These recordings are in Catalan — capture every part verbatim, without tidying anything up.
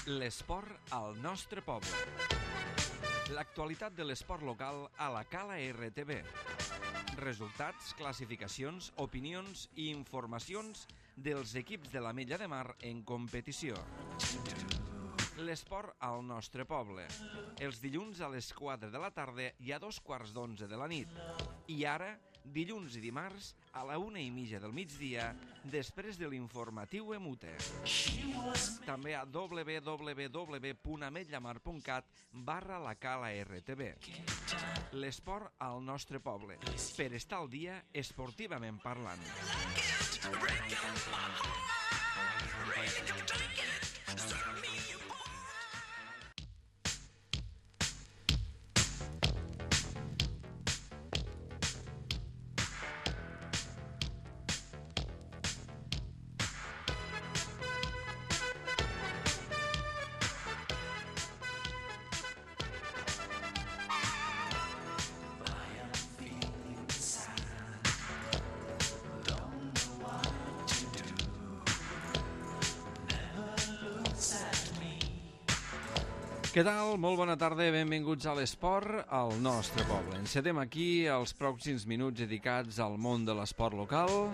L'esport al nostre poble. L'actualitat de l'esport local a la Cala R T V. Resultats, classificacions, opinions i informacions dels equips de l'Ametlla de Mar en competició. L'esport al nostre poble. Els dilluns a les quatre de la tarda i a dos quarts d'onze de la nit. I ara, dilluns i dimarts, a la una i mitja del migdia, després de l'informatiu Emute. També a w w w punt ametllamar punt cat barra la Cala R T V. L'esport al nostre poble. Per estar al dia, esportivament parlant. Què tal? Molt bona tarda, benvinguts a l'esport al nostre poble. Encetem aquí els pròxims minuts dedicats al món de l'esport local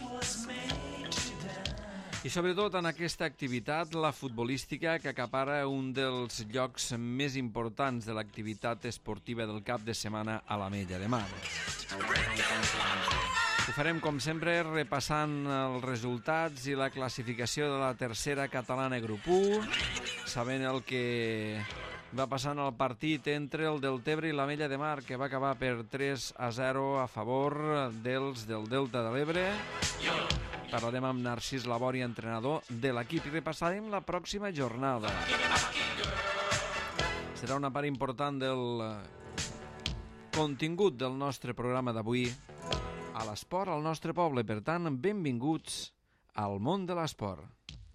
i sobretot en aquesta activitat, la futbolística, que acapara un dels llocs més importants de l'activitat esportiva del cap de setmana a l'Ametlla de Mar. Ho farem, com sempre, repassant els resultats i la classificació de la tercera catalana grup u, sabent el que va passar en el partit entre el Deltebre i l'Ametlla de Mar, que va acabar per tres a zero a favor dels del Delta de l'Ebre. Parlarem amb Narcís Labori, entrenador de l'equip, i repassarem la pròxima jornada. Serà una part important del contingut del nostre programa d'avui, a l'esport al nostre poble. Per tant, benvinguts al món de l'esport.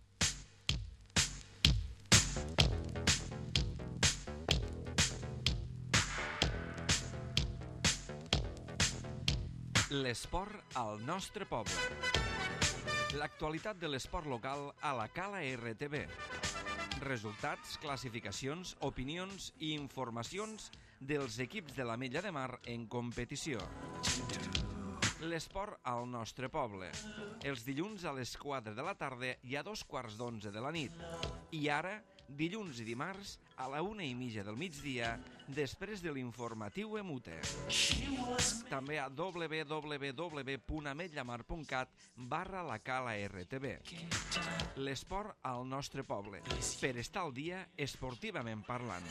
L'esport al nostre poble. L'actualitat de l'esport local a la Cala R T V. Resultats, classificacions, opinions i informacions dels equips de l'Ametlla de Mar en competició. L'esport al nostre poble. Els dilluns a les quatre de la tarda i a dos quarts d'onze de la nit. I ara, dilluns i dimarts, a la una i mitja del migdia, després de l'informatiu Emute. També a w w w punt ametllamar punt cat barra la Cala R T V. L'esport al nostre poble. Per estar al dia, esportivament parlant.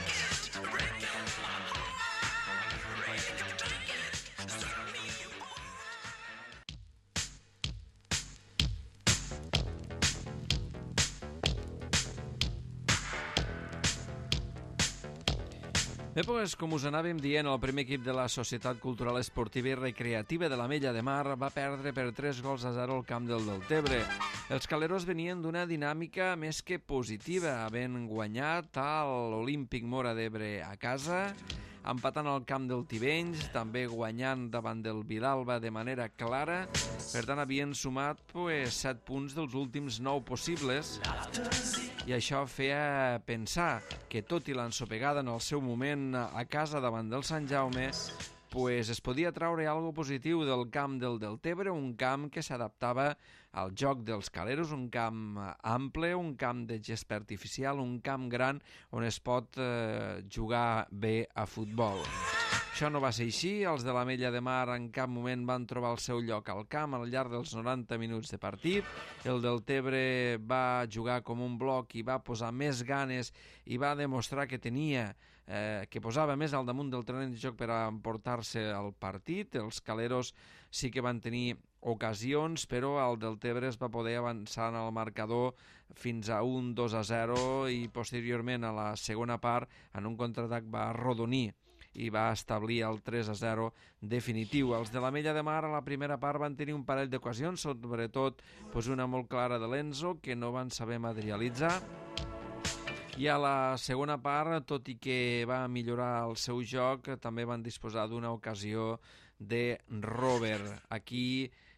Bé, doncs, com us anàvem dient, el primer equip de la Societat Cultural Esportiva i Recreativa de l'Ametlla de Mar va perdre per tres gols a zero al camp del Deltebre. Els caleros venien d'una dinàmica més que positiva, havent guanyat a l'Olímpic Móra d'Ebre a casa, empatant al camp del Tivenys, també guanyant davant del Vilalba de manera clara. Per tant, havien sumat pues, set punts dels últims nou possibles, i això feia pensar que, tot i l'ensopegada en el seu moment a casa davant del Sant Jaume, pues es podia traure algo positiu del camp del Deltebre, un camp que s'adaptava al joc dels caleros, un camp ample, un camp de gespa artificial, un camp gran on es pot eh, jugar bé a futbol. Això no va ser així, els de l'Ametlla de Mar en cap moment van trobar el seu lloc al camp al llarg dels noranta minuts de partit. El Deltebre va jugar com un bloc i va posar més ganes i va demostrar que tenia, eh, que posava més al damunt del terreny de joc per a emportar-se el partit. Els caleros sí que van tenir ocasions, però el Deltebre es va poder avançar en el marcador fins a un dos a zero i posteriorment a la segona part en un contraatac va arrodonir i va establir el tres a zero definitiu. Els de l'Ametlla de Mar a la primera part van tenir un parell d'ocasions, sobretot pues, una molt clara de l'Enzo, que no van saber materialitzar. I a la segona part, tot i que va millorar el seu joc, també van disposar d'una ocasió de Robert. Aquí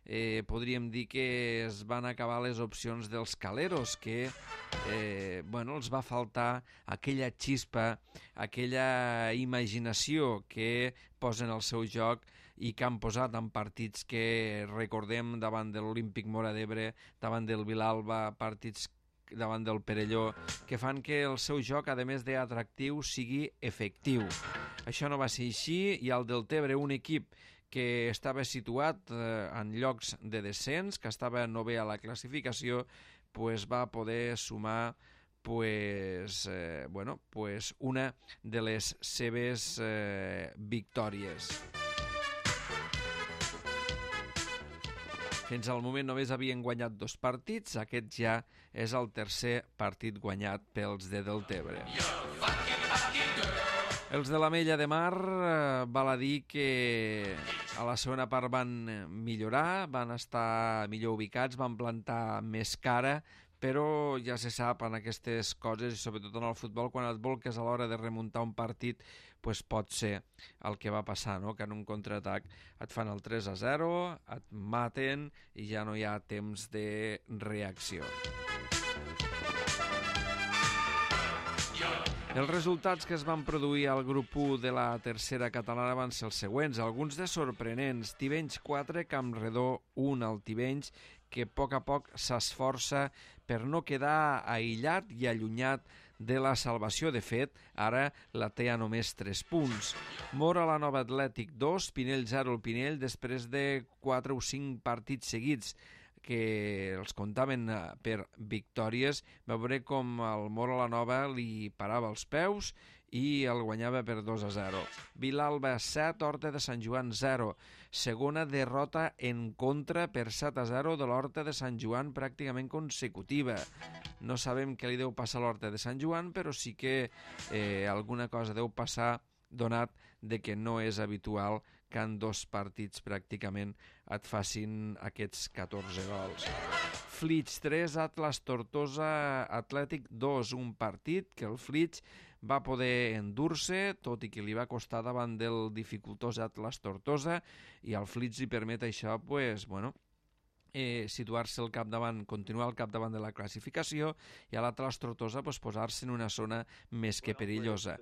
eh, podríem dir que es van acabar les opcions dels caleros, que eh, bueno, els va faltar aquella xispa, aquella imaginació que posen al seu joc i que han posat en partits que recordem davant de l'Olímpic Móra d'Ebre, davant del Vilalba, partits davant del Perelló, que fan que el seu joc, a més d'atractiu, sigui efectiu. Això no va ser així, i al Deltebre, un equip que estava situat eh, en llocs de descens, que estava novè a la classificació, pues va poder sumar pues, eh, bueno, pues una de les seves eh, victòries. Fins al moment només havien guanyat dos partits, aquest ja és el tercer partit guanyat pels de Deltebre. Els de l'Ametlla de Mar eh, val a dir que a la segona part van millorar, van estar millor ubicats, van plantar més cara, però ja se sap en aquestes coses, i sobretot en el futbol, quan et volques a l'hora de remuntar un partit, pues pot ser el que va passar, no? Que en un contraatac et fan el tres a zero, et maten i ja no hi ha temps de reacció. Els resultats que es van produir al grup u de la tercera catalana van ser els següents, alguns de sorprenents. Tivenys quatre, Campredó un al Tivenys, que a poc a poc s'esforça per no quedar aïllat i allunyat de la salvació. De fet, ara la té a només tres punts. Móra la Nova Atlètic dos, Pinell zero al Pinell, després de quatre o cinc partits seguits que els comptaven per victòries. Va veure com el Móra la Nova li parava els peus i el guanyava per dos a zero. Vilalba set, Horta de Sant Joan zero. Segona derrota en contra per set a zero de l'Horta de Sant Joan, pràcticament consecutiva. No sabem què li deu passar a l'Horta de Sant Joan, però sí que eh, alguna cosa deu passar, donat de que no és habitual que en dos partits pràcticament et facin aquests catorze gols. Flix tres, Atlas Tortosa Atlètic dos, un partit que el Flix va poder endur-se, tot i que li va costar davant del dificultós Atlas Tortosa, i al Flix li permet això, pues, bueno, eh, situar-se al capdavant, continuar al capdavant de la classificació, i a l'Atlas Tortosa pues, posar-se en una zona més que perillosa.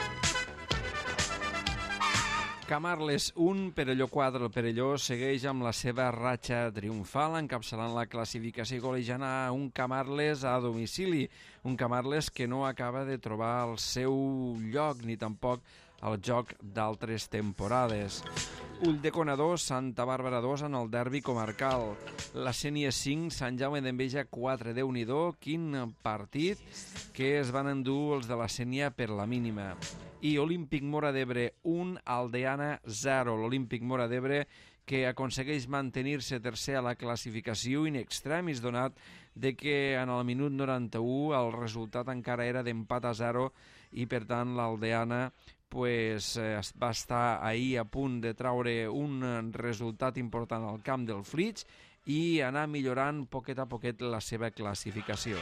Camarles un, Perelló quatre. El Perelló segueix amb la seva ratxa triomfal, encapçalant la classificació i golejant a un Camarles a domicili. Un Camarles que no acaba de trobar el seu lloc, ni tampoc el joc d'altres temporades. Ulldecona dos, Santa Bàrbara dos en el derbi comarcal. La Sénia cinc, Sant Jaume d'Enveja quatre. Déu-n'hi-do, quin partit que es van endur els de la Sénia per la mínima. I Olímpic Móra d'Ebre un, Aldeana zero. L'Olímpic Móra d'Ebre que aconsegueix mantenir-se tercer a la classificació in extremis, donat de que en el minut noranta-u el resultat encara era d'empat a zero i per tant l'Aldeana pues, eh, va estar ahir a punt de traure un resultat important al camp del Flix i anar millorant poquet a poquet la seva classificació.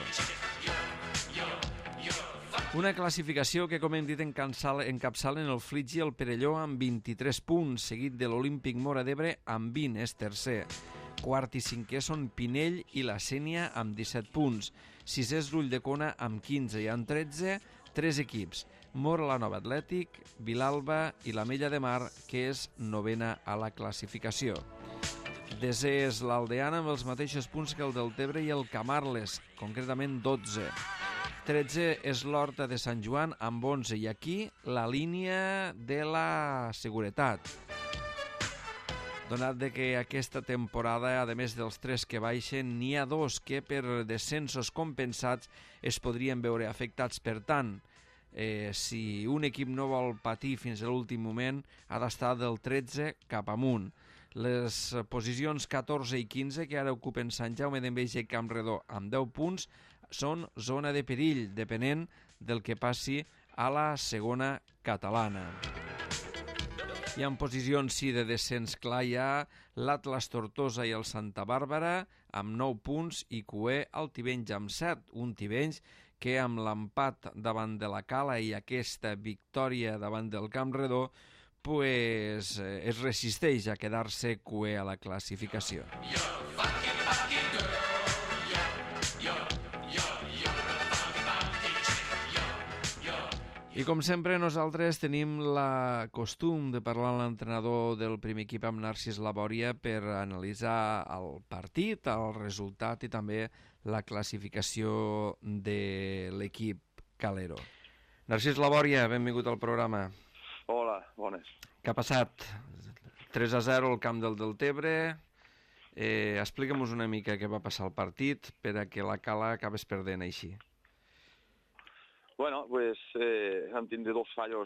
Una classificació que, com hem dit, encapçalen el Flix i el Perelló amb vint-i-tres punts, seguit de l'Olímpic Móra d'Ebre amb vint, és tercer. Quart i cinquè són Pinell i la Sénia amb disset punts. Sisè és l'Ulldecona amb quinze i amb tretze, tres equips. Móra la Nova Atlètic, Vilalba i l'Ametlla de Mar, que és novena a la classificació. Desè és l'Aldeana amb els mateixos punts que el Deltebre i el Camarles, concretament dotze. tretze és l'Horta de Sant Joan amb onze, i aquí la línia de la seguretat. Donat de que aquesta temporada, a més dels tres que baixen, n'hi ha dos que per descensos compensats es podrien veure afectats. Per tant, eh, si un equip no vol patir fins a l'últim moment, ha d'estar del tretze cap amunt. Les posicions catorze i quinze, que ara ocupen Sant Jaume d'Enveja i Campredó amb deu punts, són zona de perill, depenent del que passi a la segona catalana. I en posicions sí de descens clar hi ha l'Atlas Tortosa i el Santa Bàrbara amb nou punts i cuer el Tivenys amb set, un Tivenys que amb l'empat davant de la Cala i aquesta victòria davant del Campredó pues, eh, es resisteix a quedar-se cué a la classificació. I com sempre nosaltres tenim la costum de parlar amb l'entrenador del primer equip, amb Narcís Labòria, per analitzar el partit, el resultat i també la classificació de l'equip calero. Narcís Labòria, benvingut al programa. Hola, bones. Què ha passat? tres a zero al camp del Deltebre. Eh, Explica'm-nos una mica què va passar al partit per a que la Cala acabés perdent així. Bueno, pues eh, vam tindre dos fallos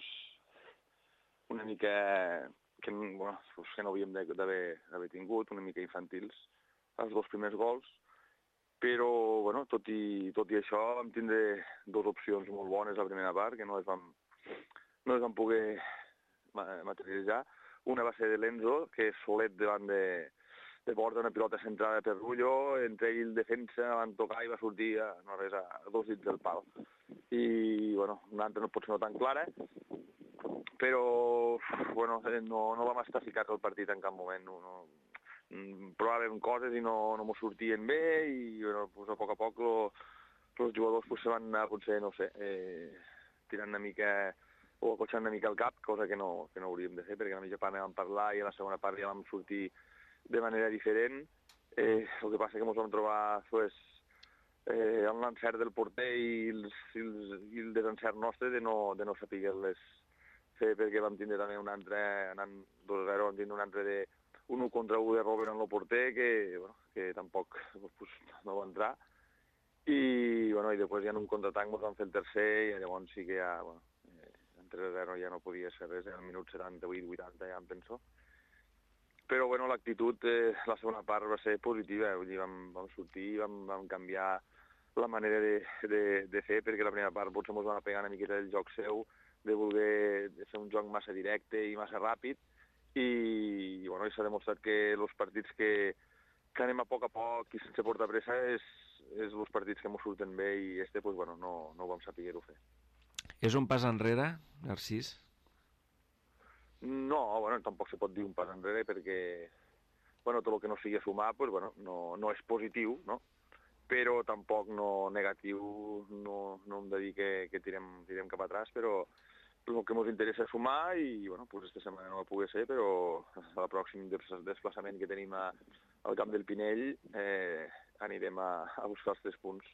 una mica que, bueno, pues que no havíem d'haver tingut, una mica infantils, els dos primers gols, però bueno, tot i, tot i això vam tindre dues opcions molt bones a la primera part, que no les vam, no les vam poder materialitzar. Una va ser de l'Enzo, que és solet davant de, de porta, una pilota centrada per Rullo, entre ell i el defensa van tocar i va sortir a, no res, a dos dits del pal. I, bueno, una altra no pot ser no tan clara, però, bueno, no, no vam estar ficats al partit en cap moment. No, no, provàvem coses i no, no m'ho sortien bé i, bueno, pues a poc a poc lo, els jugadors pues, se van anar, potser, no sé, eh, tirant una mica o acotxant una mica el cap, cosa que no, que no hauríem de fer, perquè a la mitja part vam parlar i a la segona part ja vam sortir de manera diferent. Eh, el que passa que ens vam trobar pues, eh, amb l'encert del porter i, els, i, els, i el desencert nostre de no, de no saber-les fer, perquè vam tindre també un altre, anant dos a zero, vam tindre un altre de un u contra u de Robert en el porter, que, bueno, que tampoc pues, no va entrar. I, bueno, i després ja en un contraatac ens vam fer el tercer i llavors sí que ja, bueno, en tres a zero ja no podia ser res, en el minut setanta-vuit vuitanta ja em penso. Però bueno, l'actitud, eh, la segona part va ser positiva, vull dir, vam, vam sortir, vam, vam canviar la manera de, de, de fer, perquè la primera part potser ens vam pegar una miqueta del joc seu, de voler de fer un joc massa directe i massa ràpid, i, i bueno, s'ha demostrat que els partits que, que anem a poc a poc i sense portar pressa és, és els partits que ens surten bé, i este, pues, bueno, no, no ho vam saber-ho fer. És un pas enrere, Narcís? No, bueno, tampoc se pot dir un pas enrere perquè, bueno, tot el que no sigui sumar, pues, bueno, no, no és positiu, no? Però tampoc no negatiu, no, no hem de dir que, que tirem, tirem cap atràs, però el que ens interessa és sumar i, bueno, pues esta setmana no va poder ser, però al pròxim desplaçament que tenim a, al camp del Pinell eh, anirem a, a buscar els tres punts.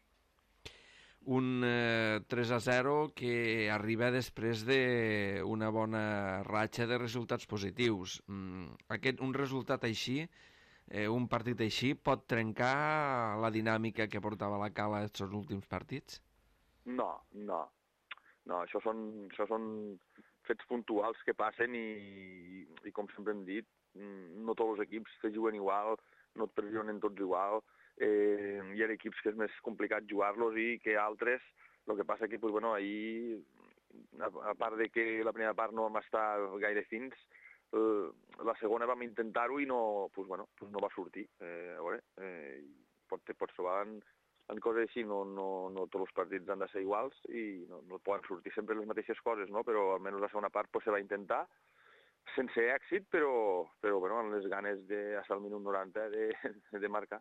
Un eh, tres a zero que arriba després d'una bona ratxa de resultats positius. Mm, aquest, un resultat així, eh, un partit així, pot trencar la dinàmica que portava la Cala aquests últims partits? No, no. No, això són, això són fets puntuals que passen i, i com sempre hem dit, no tots els equips te juguen igual, no et pressionen tots igual. Eh, hi ha equips que és més complicat jugar-los i que altres. El que passa que, pues, bueno, ahir, a, a part de que la primera part no vam estar gaire fins, eh, la segona vam intentar-ho i no, pues, bueno, pues no va sortir. Eh, a veure, eh, pot, te pots trobar en, en coses així, no, no, no tots els partits han de ser iguals i no, no poden sortir sempre les mateixes coses, no? Però almenys la segona part pues, se va intentar sense èxit, però, però bueno, amb les ganes de, fins al minut noranta de, de marcar.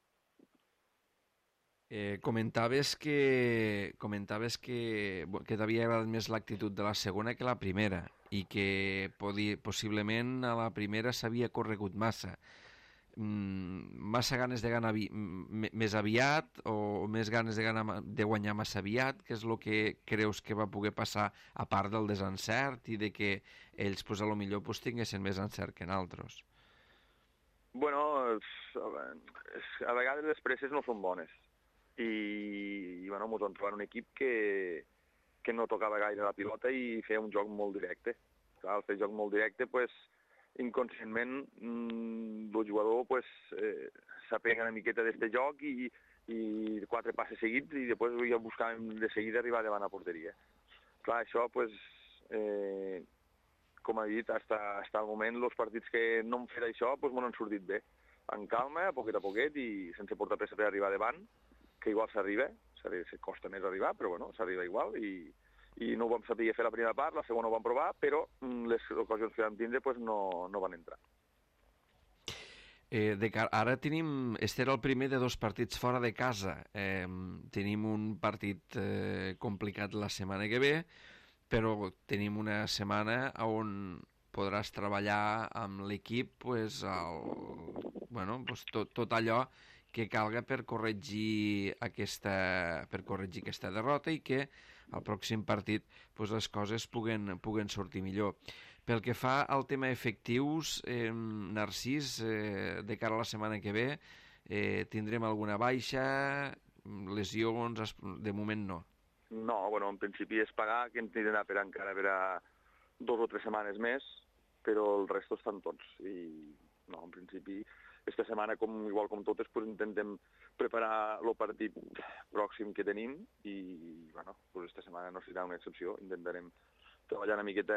Eh, comentaves que comentaves que, que t'havia agradat més l'actitud de la segona que la primera i que podi, possiblement a la primera s'havia corregut massa. Mm, massa ganes de ganar vi, més aviat o més ganes de, ganar, de guanyar massa aviat, que és el que creus que va poder passar a part del desencert i de que ells pues, a lo millor pues, tinguessin més encert que en altres? Bueno, a vegades les presses no són bones. I, i bueno, ens vam trobar un equip que, que no tocava gaire la pilota i feia un joc molt directe. Clar, al fer joc molt directe, pues, inconscientment mmm, el jugador pues, eh, s'apega una miqueta d'este joc i, i quatre passes seguits i després ja buscàvem de seguida arribar davant a porteria. Clar, això, pues, eh, com ha dit, fins al moment, els partits que no hem fet això, pues, m'ho han sortit bé. En calma, a poquet a poquet i sense portar pressa per arribar davant, que igual s'arriba, costa més arribar, però bueno, s'arriba igual i, i no ho vam saber fer la primera part, la segona ho vam provar, però les ocasions que vam tindre pues, no, no van entrar. Eh, de car ara tenim, este era el primer de dos partits fora de casa. Eh, tenim un partit eh, complicat la setmana que ve, però tenim una setmana on podràs treballar amb l'equip pues, el, bueno, pues, tot, tot allò que calga per corregir aquesta, per corregir aquesta derrota i que al pròxim partit pues, les coses puguen, puguen sortir millor. Pel que fa al tema efectius, eh, Narcís, eh, de cara a la setmana que ve, eh, tindrem alguna baixa, lesions, de moment no. No, bueno, en principi és pagar, que en tindrà per encara per a dos o tres setmanes més, però el resto estan tots. I no, en principi, aquesta setmana, com, igual com totes, pues, intentem preparar el partit pròxim que tenim i, bueno, pues, aquesta setmana no serà una excepció. Intentarem treballar una miqueta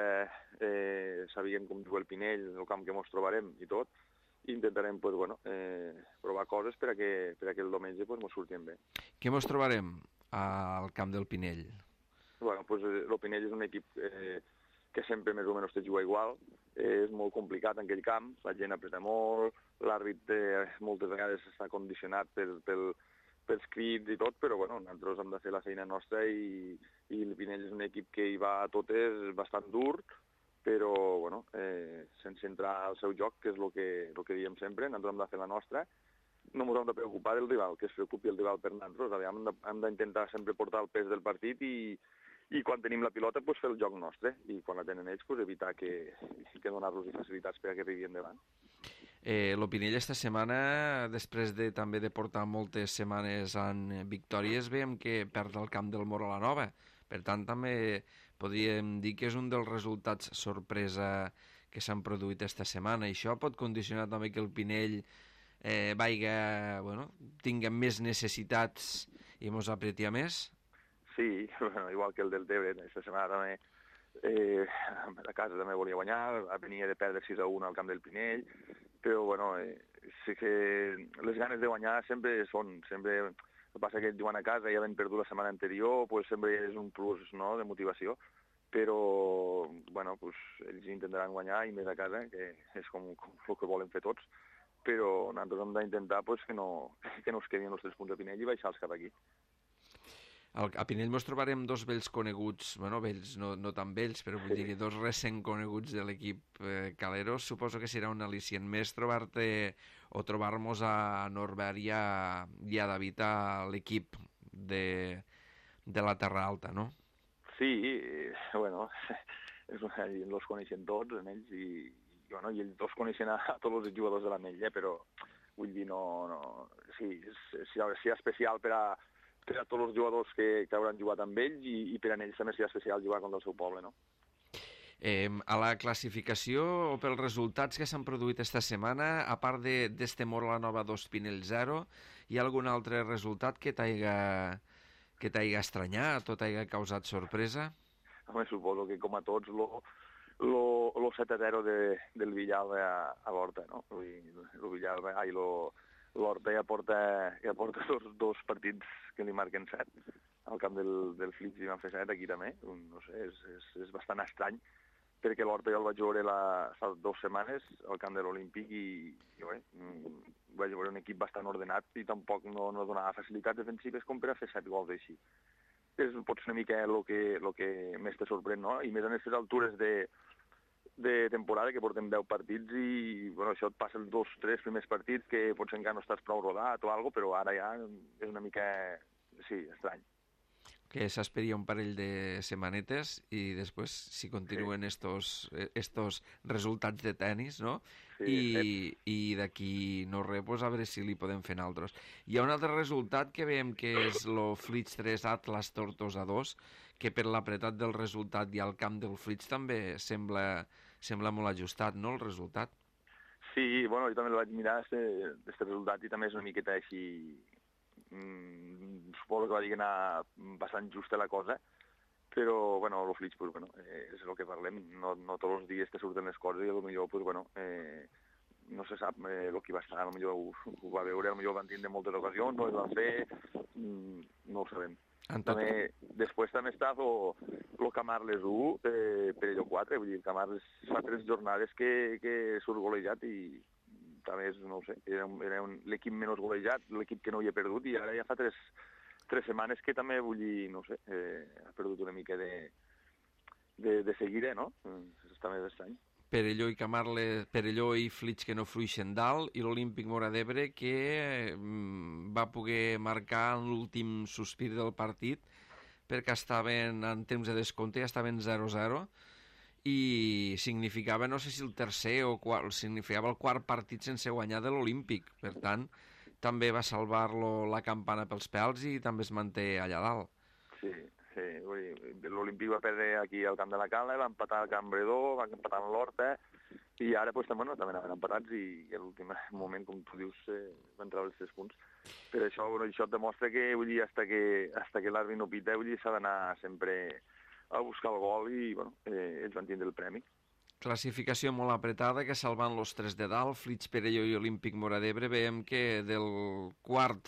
eh, sabent com diu el Pinell, el camp que ens trobarem i tot, i intentarem pues, bueno, eh, provar coses per a que, per a que el diumenge pues, ens surtin bé. Què ens trobarem al camp del Pinell? Bueno, pues, el Pinell és un equip eh, que sempre més o menys te juga igual, eh, és molt complicat en aquell camp, la gent apreta molt, l'àrbit eh, moltes vegades està condicionat per, pel, pels crits i tot, però bueno, nosaltres hem de fer la feina nostra i, i el Pinell és un equip que hi va a totes bastant dur, però bueno, eh, sense entrar al seu joc, que és el que, el que diem sempre, nosaltres hem de fer la nostra, no ens hem de preocupar del rival, que es preocupi el rival per nosaltres, hem d'intentar sempre portar el pes del partit i, i quan tenim la pilota pues, fer el joc nostre, i quan la tenen ells pues, evitar que, que donar-los facilitats per a que arribi endavant. Eh, L'Opinell esta setmana, després de també de portar moltes setmanes en victòries, veiem que perd el camp del Mor a la Nova. Per tant, també podríem dir que és un dels resultats sorpresa que s'han produït esta setmana. I això pot condicionar també que el Pinell eh, vaiga, bueno, tinga més necessitats i mos apretia més? Sí, bueno, igual que el del Tebre, esta setmana també eh, a casa també volia guanyar, venia de perdre sis a un al camp del Pinell, però bueno, eh, sí que les ganes de guanyar sempre són, sempre, el que passa que jugant a casa ja havent perdut la setmana anterior, pues sempre és un plus, no?, de motivació, però bueno, pues, ells intentaran guanyar i més a casa, que és com, com el que volen fer tots, però nosaltres hem d'intentar pues, que, no, que no es quedin els tres punts de Pinell i baixar-los cap aquí. Al, a Pinell mos trobarem dos vells coneguts, bueno, vells, no, no tan vells, però vull dir, dos recent coneguts de l'equip eh, Caleros. Suposo que serà un al·licient més trobar-te o trobar-nos a Norbert i a, i a David a l'equip de, de la Terra Alta, no? Sí, bueno, els coneixen tots, en ells, i, i, bueno, i ells dos coneixen a, a tots els jugadors de l'Ametlla, però vull dir, no, no, sí, és, és, és especial per a per a tots els jugadors que, que hauran jugat amb ells i, i per a ells també serà especial jugar contra el seu poble, no? Eh, a la classificació o pels resultats que s'han produït esta setmana, a part d'este Mor a la Nova dos Pinell zero, hi ha algun altre resultat que t'haiga que t'haiga estranyat o t'haiga causat sorpresa? Home, suposo que com a tots lo, lo, lo set a zero de, del Villalba a, a l'Horta, no? El Villalba, ai, lo... l'Horta ja porta, ja porta dos, dos partits que li marquen set. Al camp del, del Flix hi van fer set, aquí també. No sé, és, és, és bastant estrany, perquè l'Horta ja el vaig veure la, fa dues setmanes al camp de l'Olímpic i, i bé, vaig veure un equip bastant ordenat i tampoc no, no donava facilitats defensives com per a fer set gols així. És potser una mica el que, lo que més te sorprèn, no? I més en aquestes altures de de temporada, que portem deu partits i bueno, això et passa els dos, tres primers partits que potser encara no estàs prou rodat o alguna cosa, però ara ja és una mica, sí, estrany. Que s'esperia un parell de setmanetes i després si continuen sí. estos, estos resultats de tennis, no? Sí, I, sí. I d'aquí no res, pues a veure si li podem fer altres. Hi ha un altre resultat que veiem que és el Flix tres Atlas Tortosa dos, que per l'apretat del resultat i al camp del Flix també sembla, sembla molt ajustat, no, el resultat? Sí, bueno, jo també el vaig mirar, aquest resultat, i també és una miqueta així... Mm, suposo que va dir que anar bastant justa la cosa, però, bueno, el Flix, pues, bueno, eh, és el que parlem, no, no tots els dies te surten les coses i potser, pues, bueno, eh, no se sap eh, el que va estar, potser ho, ho va veure, potser van tindre moltes ocasions, no les van fer, mm, no ho sabem. També, després també està el Camarles u, eh, Perelló quatre, vull dir, el Camarles fa tres jornades que, que surt golejat i també és, no ho sé, era, era un, l'equip menys golejat, l'equip que no hi ha perdut, i ara ja fa tres, tres setmanes que també, vull dir, no sé, eh, ha perdut una mica de, de, de seguida, no? Està més estrany. Perelló i Camarles, Perelló i Flix que no fluixen dalt, i l'Olímpic Móra d'Ebre que mm, va poder marcar en l'últim sospir del partit perquè estaven en temps de descompte, ja estaven zero zero i significava, no sé si el tercer o quart, significava el quart partit sense guanyar de l'Olímpic. Per tant, també va salvar-lo la campana pels pèls i també es manté allà dalt. Sí, sí, l'Olímpic va perdre aquí al camp de la Cala, va empatar al Camp Bredó, va empatar amb l'Horta, i ara pues, també, bueno, també anaven empatats i, i a l'últim moment, com tu dius, eh, van treure els tres punts. Per això, bueno, això et demostra que, vull dir, hasta que, hasta que l'àrbitre no pita, vull dir, s'ha d'anar sempre a buscar el gol i, bueno, eh, ells van tindre el premi. Classificació molt apretada, que salvant los tres de dalt, Flix, Perelló i Olímpic Móra d'Ebre, veiem que del quart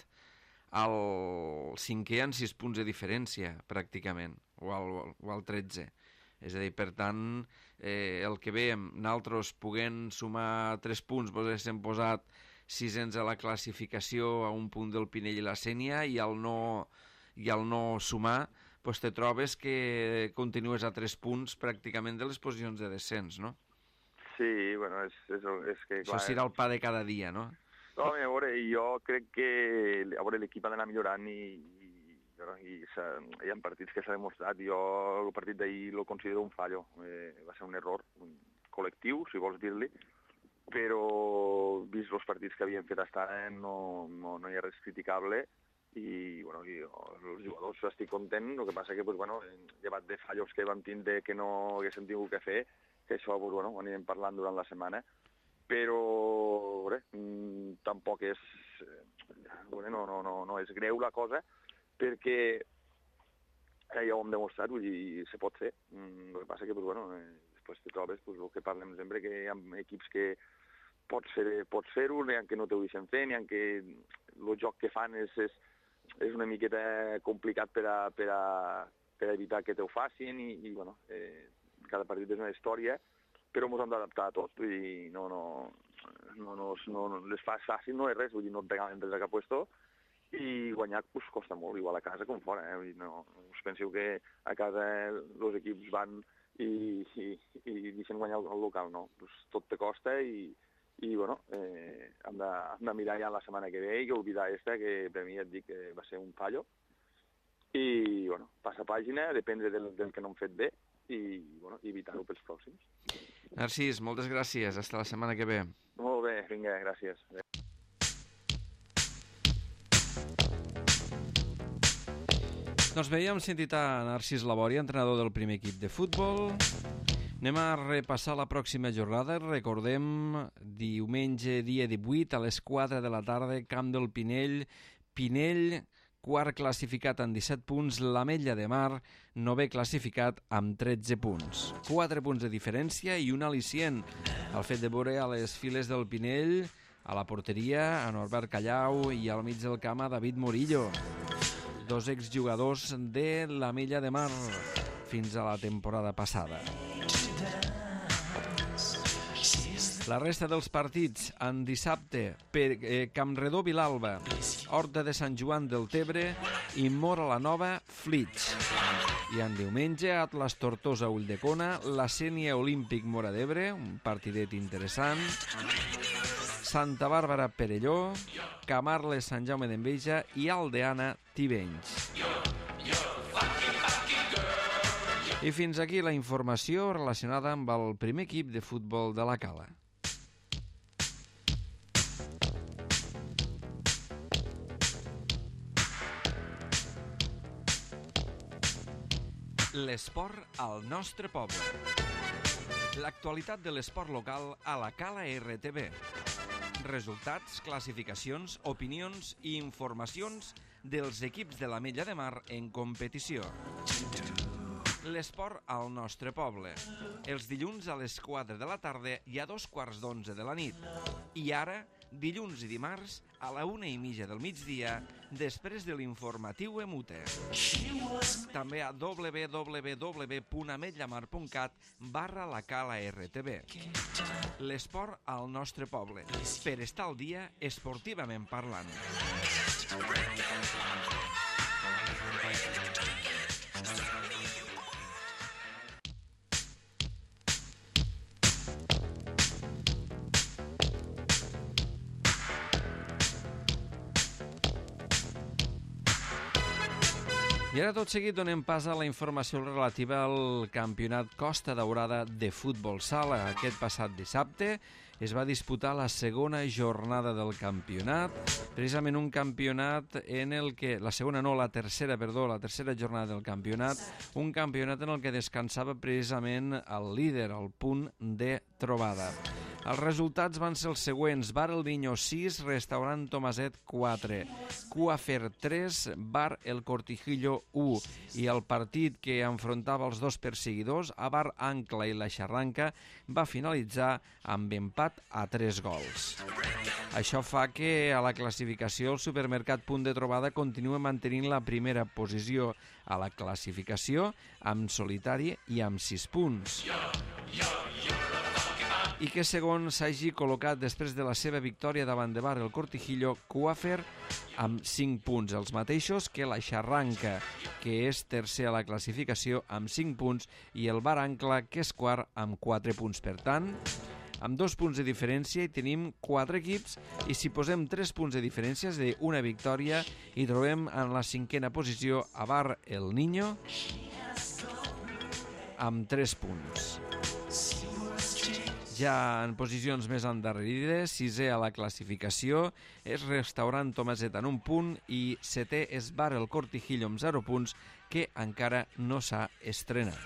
al cinquè hi ha sis punts de diferència, pràcticament, o al, o al tretze. És a dir, per tant, eh, el que veiem, nosaltres puguem sumar tres punts, vos hem posat sisens a la classificació a un punt del Pinell i la Sénia, i al no, i al no sumar, pues te trobes que continues a tres punts pràcticament de les posicions de descens, no? Sí, bueno, és, és, és que... Clar, això serà el pa de cada dia, no? No, a veure, jo crec que a veure, l'equip ha d'anar millorant i, i, i hi ha partits que s'ha demostrat. Jo el partit d'ahir el considero un fallo. Eh, va ser un error un col·lectiu, si vols dir-li, però vist els partits que havien fet fins ara no, no, no hi ha res criticable. I, bueno, i els jugadors estic content, el que passa que, pues, bueno, llevat de fallos que vam tindre que no haguéssim tingut que fer, que això, pues, bueno, ho anirem parlant durant la setmana, però, bé, tampoc és, bueno, no, no, no, no és greu la cosa, perquè ja ho hem demostrat, vull dir, se pot fer. El que passa que, pues, bueno, després te trobes, pues, el que parlem sempre, que hi ha equips que pots fer-ho, pots fer-ho, n'hi ha que no t'ho deixen fer, n'hi ha que el joc que fan és, és és una miqueta complicat per a, per a, per a evitar que t'ho facin i, i bueno, eh, cada partit és una història, però ens hem d'adaptar a tot, vull dir, no, no, no, no, no les fas fàcil, no és res, vull dir, no et regalen res a cap puesto, i guanyar pues, costa molt, igual a casa com fora, eh? Vull dir, no, us penseu que a casa els equips van i, i, i deixen guanyar el local, no, pues, tot te costa i i, bueno, eh, hem, de, hem de mirar ja la setmana que ve i que oblidar esta, que per mi ja et dic que va ser un fallo. I, bueno, passa pàgina, dependre del, del que no hem fet bé i, bueno, evitar-ho pels pròxims. Narcís, moltes gràcies. Hasta la setmana que ve. Molt bé, vinga, gràcies. Doncs bé, ja hem sentit a Narcís Labòria, entrenador del primer equip de futbol. Anem a repassar la pròxima jornada. Recordem, diumenge, dia divuit, a les quatre de la tarda, Camp del Pinell. Pinell, quart classificat amb disset punts, l'Ametlla de Mar, novè classificat amb tretze punts. Quatre punts de diferència i un al·licient. El fet de veure a les files del Pinell, a la porteria, a Norbert Callau i al mig del camp a David Morillo, dos exjugadors de l'Ametlla de Mar fins a la temporada passada. La resta dels partits, en dissabte, per eh, Campredó Vilalba, Horta de Sant Joan del Tebre i Móra la Nova, Flix. I en diumenge, Atlas Tortosa Ulldecona, la Sénia Olímpic Móra d'Ebre, un partidet interessant, Santa Bàrbara Perelló, Camarles Sant Jaume d'Enveja i Aldeana Tivenys. I fins aquí la informació relacionada amb el primer equip de futbol de la Cala. L'esport al nostre poble. L'actualitat de l'esport local a la Cala R T B. Resultats, classificacions, opinions i informacions dels equips de l'Ametlla de Mar en competició. L'esport al nostre poble. Els dilluns a les quatre de la tarda i a dos quarts d'onze de la nit. I ara, dilluns i dimarts, a la una i mitja del migdia, després de l'informatiu Emute. També a w w w punt ametlllamar punt cat barra la cala R T B. L'esport al nostre poble. Per estar al dia, esportivament parlant. I ara tot seguit donem pas a la informació relativa al campionat Costa Daurada de futbol sala. Aquest passat dissabte es va disputar la segona jornada del campionat, precisament un campionat en el que, la segona no, la tercera, perdó, la tercera jornada del campionat, un campionat en el que descansava precisament el líder, al punt de trobada. Els resultats van ser els següents: Bar El Niño sis, Restaurant Tomaset quatre, Cuafer tres, Bar El Cortijillo u, i el partit que enfrontava els dos perseguidors, a Bar Ancla i la Xarranca, va finalitzar amb empat a tres gols. Això fa que a la classificació el supermercat Punt de Trobada continua mantenint la primera posició a la classificació amb solitari i amb sis punts. I que segon s'hagi col·locat després de la seva victòria davant de Bar El Cortijillo, Cuafer, amb cinc punts, els mateixos que la Xarranca, que és tercer a la classificació amb cinc punts, i el Bar Ancla, que és quart, amb quatre punts. Per tant, amb dos punts de diferència hi tenim quatre equips, i si posem tres punts de diferència, és a dir, una victòria, hi trobem en la cinquena posició a Bar El Niño amb tres punts. Ja en posicions més endarrerides, sisè a la classificació és Restaurant Tomaset en un punt i setè és Bar El Cortijillo amb zero punts, que encara no s'ha estrenat.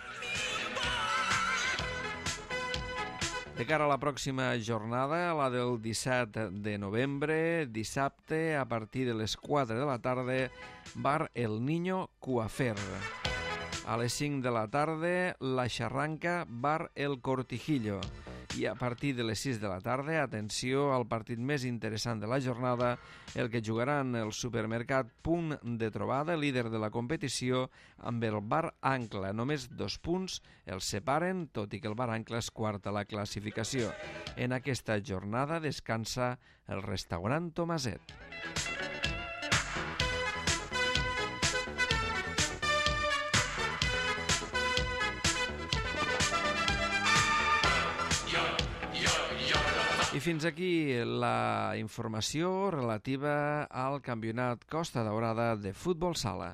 De cara a la pròxima jornada, la del disset de novembre, dissabte, a partir de les quatre de la tarda, Bar El Niño Cuafer. A les cinc de la tarda, la Xarranca, Bar El Cortijillo. I a partir de les sis de la tarda, atenció al partit més interessant de la jornada, el que jugaran el supermercat Punt de Trobada, líder de la competició, amb el Bar Ancla. Només dos punts els separen, tot i que el Bar Ancla és quart a la classificació. En aquesta jornada descansa el Restaurant Tomaset. I fins aquí la informació relativa al campionat Costa Daurada de futbol sala.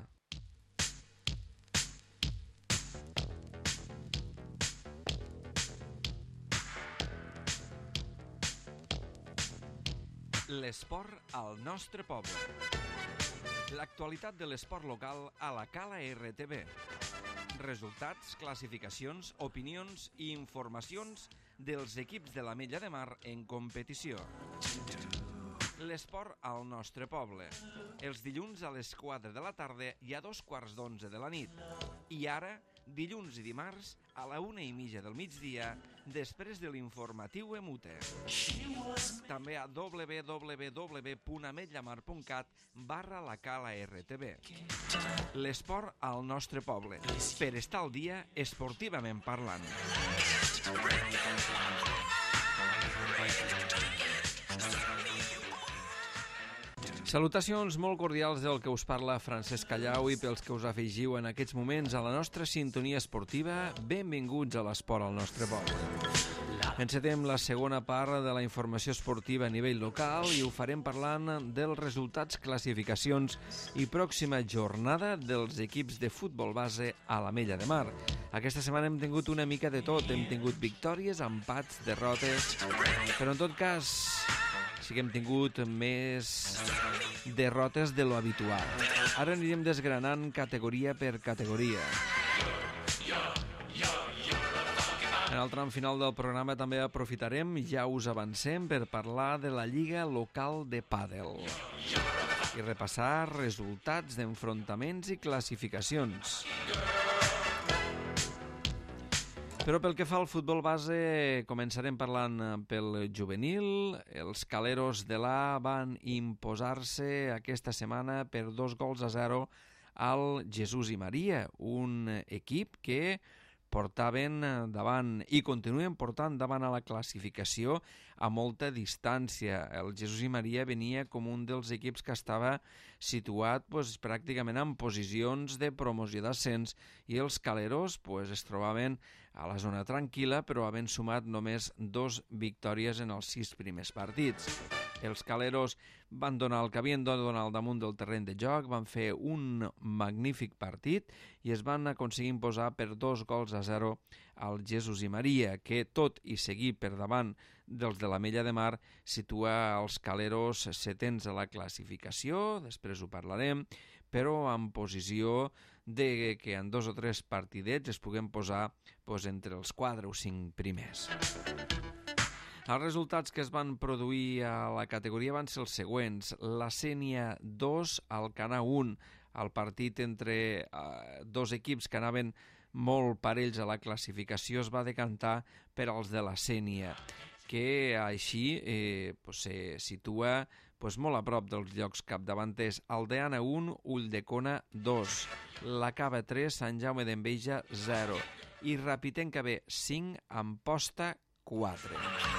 L'esport al nostre poble. L'actualitat de l'esport local a la Cala R T B. Resultats, classificacions, opinions i informacions dels equips de l'Ametlla de Mar en competició. L'esport al nostre poble. Els dilluns a les quatre de la tarda i a dos quarts d'onze de la nit. I ara, dilluns i dimarts, a la una i mitja del migdia, després de l'informatiu Emute. També a w w w punt ametlllamar punt cat barra la cala R T B. L'esport al nostre poble. Per estar al dia, esportivament parlant. Salutacions molt cordials del que us parla Francesc Callau, i pels que us afegiu en aquests moments a la nostra sintonia esportiva, benvinguts a l'esport al nostre poble. Encetem la segona part de la informació esportiva a nivell local i ho farem parlant dels resultats, classificacions i pròxima jornada dels equips de futbol base a l'Ametlla de Mar. Aquesta setmana hem tingut una mica de tot, hem tingut victòries, empats, derrotes, però en tot cas sí que hem tingut més derrotes de lo habitual. Ara anirem desgranant categoria per categoria. En el tram final del programa també aprofitarem, ja us avancem, per parlar de la Lliga Local de Pàdel i repassar resultats d'enfrontaments i classificacions. Però pel que fa al futbol base, començarem parlant pel juvenil. Els Caleros de l'A van imposar-se aquesta setmana per dos gols a zero al Jesús i Maria, un equip que portaven davant i continuen portant davant a la classificació a molta distància. El Jesús i Maria venia com un dels equips que estava situat pues, pràcticament en posicions de promoció d'ascens i els Caleros pues, es trobaven a la zona tranquil·la però havent sumat només dos victòries en els sis primers partits. Els Caleros van donar el que havien de donar al damunt del terreny de joc, van fer un magnífic partit i es van aconseguir imposar per dos gols a zero al Jesús i Maria, que tot i seguir per davant dels de l'Ametlla de Mar situa els Caleros setens a la classificació, després ho parlarem, però en posició de que en dos o tres partidets es puguem posar pues, entre els quatre o cinc primers. Els resultats que es van produir a la categoria van ser els següents. La Sénia dos, Alcanar un, el partit entre eh, dos equips que anaven molt parells a la classificació es va decantar per als de la Sénia, que així eh, pues, se situa pues, molt a prop dels llocs capdavanters. Aldeana un, Ulldecona dos, la Cava tres, Sant Jaume d'Enveja zero i Rapitenca B cinc, Amposta quatre.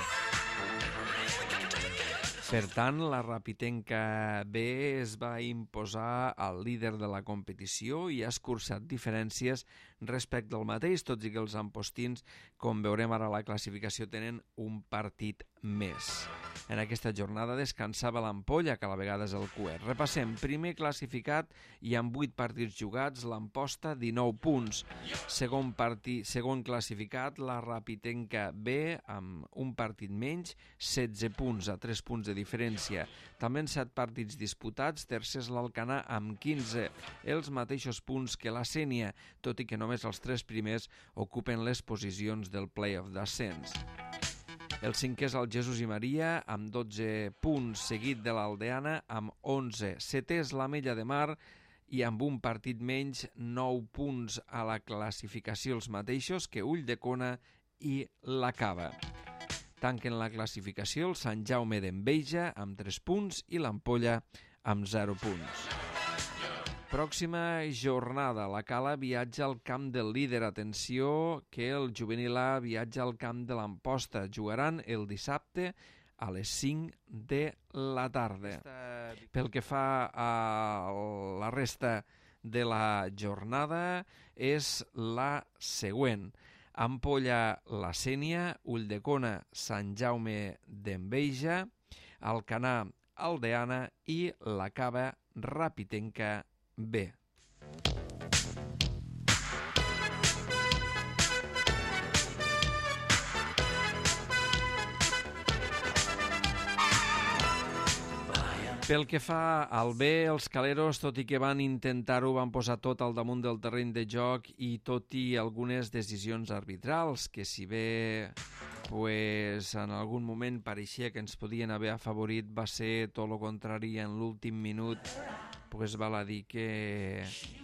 Per tant, la Rapitenca B es va imposar al líder de la competició i ha escurçat diferències respecte al mateix, tot i que els ampostins, com veurem ara a la classificació, tenen un partit més. En aquesta jornada descansava l'Ampolla, que a la vegada és el Cuer. Repassem. Primer classificat i amb vuit partits jugats, l'Amposta, dinou punts. Segon, partit, segon classificat, la Rapitenca B, amb un partit menys, setze punts, a tres punts de diferència. També en set partits disputats, tercer és l'Alcanar amb quinze, els mateixos punts que la Sénia, tot i que només els tres primers ocupen les posicions del play-off d'ascens. El cinquè és el Jesús i Maria, amb dotze punts, seguit de l'Aldeana, amb onze. Setè és l'Ametlla de Mar, i amb un partit menys, nou punts a la classificació, els mateixos que Ulldecona i la Cava. Tanquen la classificació el Sant Jaume d'Enveja, amb tres punts, i l'Ampolla, amb zero punts. Pròxima jornada, la Cala viatja al camp del líder. Atenció que el juvenil A viatja al camp de l'Amposta. Jugaran el dissabte a les cinc de la tarda. Pel que fa a la resta de la jornada és la següent. Ampolla, la Sénia, Ulldecona, Sant Jaume d'Enveja, Alcanar, Aldeana i la Cava, Rapitenca B. Pel que fa al B, els Caleros, tot i que van intentar-ho, van posar tot al damunt del terreny de joc i tot i algunes decisions arbitrals, que si bé pues, en algun moment pareixia que ens podien haver afavorit, va ser tot el contrari. En l'últim minut pues, val a dir que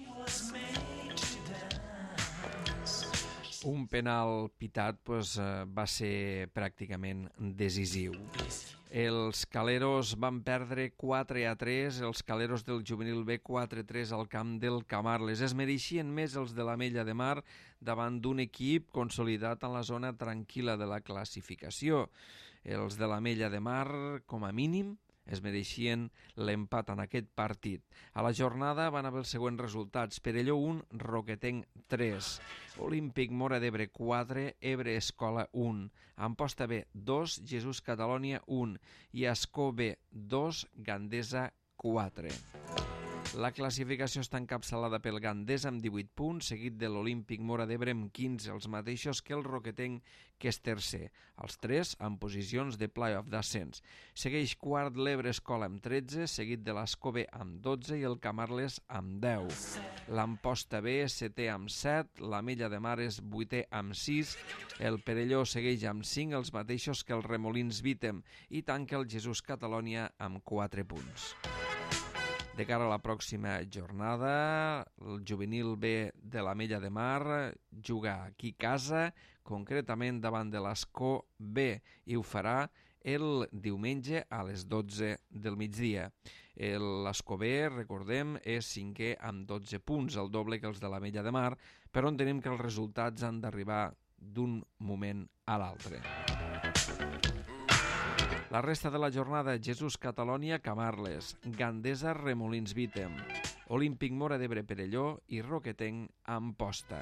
un penal pitat pues, va ser pràcticament decisiu. Els Caleros van perdre quatre a tres, els Caleros del juvenil B quatre a tres al camp del Camarles. Es mereixien més els de l'Ametlla de Mar davant d'un equip consolidat en la zona tranquil·la de la classificació. Els de l'Ametlla de Mar, com a mínim, es mereixien l'empat en aquest partit. A la jornada van haver els següents resultats. Perelló un, Roquetenc tres, Olímpic Móra d'Ebre quatre, Ebre Escola un, Amposta B dos, Jesús Catalònia un i Ascó B dos, Gandesa quatre. La classificació està encapçalada pel Gandesa amb divuit punts, seguit de l'Olímpic Móra d'Ebre amb quinze, els mateixos que el Roquetenc, que és tercer. Els tres en posicions de play-off d'ascens. Segueix quart l'Ebre Escola amb tretze, seguit de l'Ascó B amb dotze i el Camarles amb deu. L'Amposta B és setè amb set, l'Ametlla de Mar és vuitè amb sis, el Perelló segueix amb cinc, els mateixos que el Remolins Vítem, i tanca el Jesús Catalònia amb quatre punts. De cara a la pròxima jornada, el juvenil B de l'Ametlla de Mar juga aquí a casa, concretament davant de l'Escó B, i ho farà el diumenge a les dotze del migdia. L'Escó B, recordem, és cinquè amb dotze punts, el doble que els de l'Ametlla de Mar, però entenem que els resultats han d'arribar d'un moment a l'altre. La resta de la jornada: Jesús Catalònia Camarles, Gandesa Remolins Vítem, Olímpic Móra d'Ebre Perelló i Roquetenc Amposta.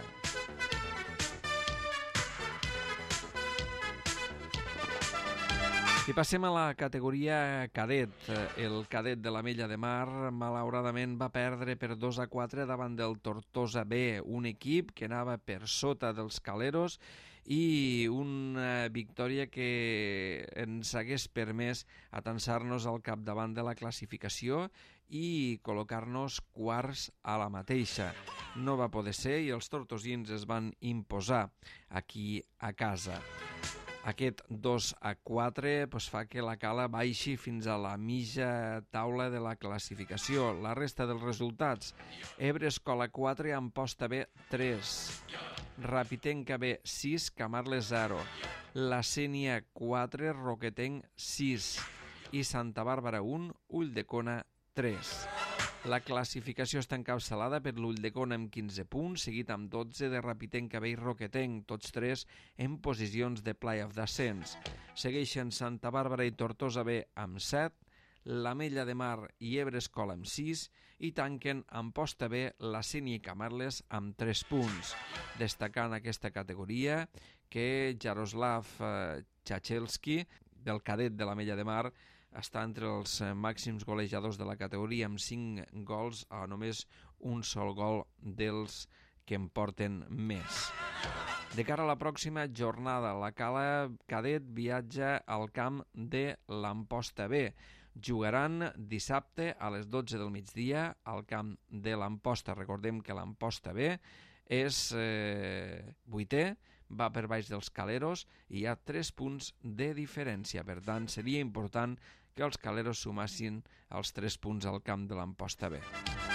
I passem a la categoria cadet. El cadet de l'Ametlla de Mar malauradament va perdre per dos a quatre davant del Tortosa B, un equip que anava per sota dels Caleros, i una victòria que ens hagués permès atansar-nos al capdavant de la classificació i col·locar-nos quarts a la mateixa. No va poder ser i els tortosins es van imposar aquí a casa. Aquest dos a quatre pues, fa que la Cala baixi fins a la mitja taula de la classificació. La resta dels resultats: Ebre Escola quatre, Amposta B tres, Rapitenca B sis, Camarles zero, La Sénia quatre, Roquetenc sis i Santa Bàrbara un, Ulldecona tres. La classificació està encapçalada per l'Ulldecona amb quinze punts, seguit amb dotze de Rapitenca B i Roquetenc, tots tres en posicions de play-off d'ascens. Segueixen Santa Bàrbara i Tortosa B amb set, l'Ametlla de Mar i Ebre Escola amb sis i tanquen Amposta B, La Sénia i Camarles amb tres punts. Destacant aquesta categoria que Jaroslav Chachelski, del cadet de l'Ametlla de Mar, està entre els màxims golejadors de la categoria amb cinc gols a només un sol gol dels que en porten més. De cara a la pròxima jornada, la Cala Cadet viatja al camp de l'Amposta B. Jugaran dissabte a les dotze del migdia al camp de l'Amposta. Recordem que l'Amposta B és eh, vuitè, va per baix dels Caleros i hi ha tres punts de diferència. Per tant, seria important que els Caleros sumassin els tres punts al camp de l'Amposta B.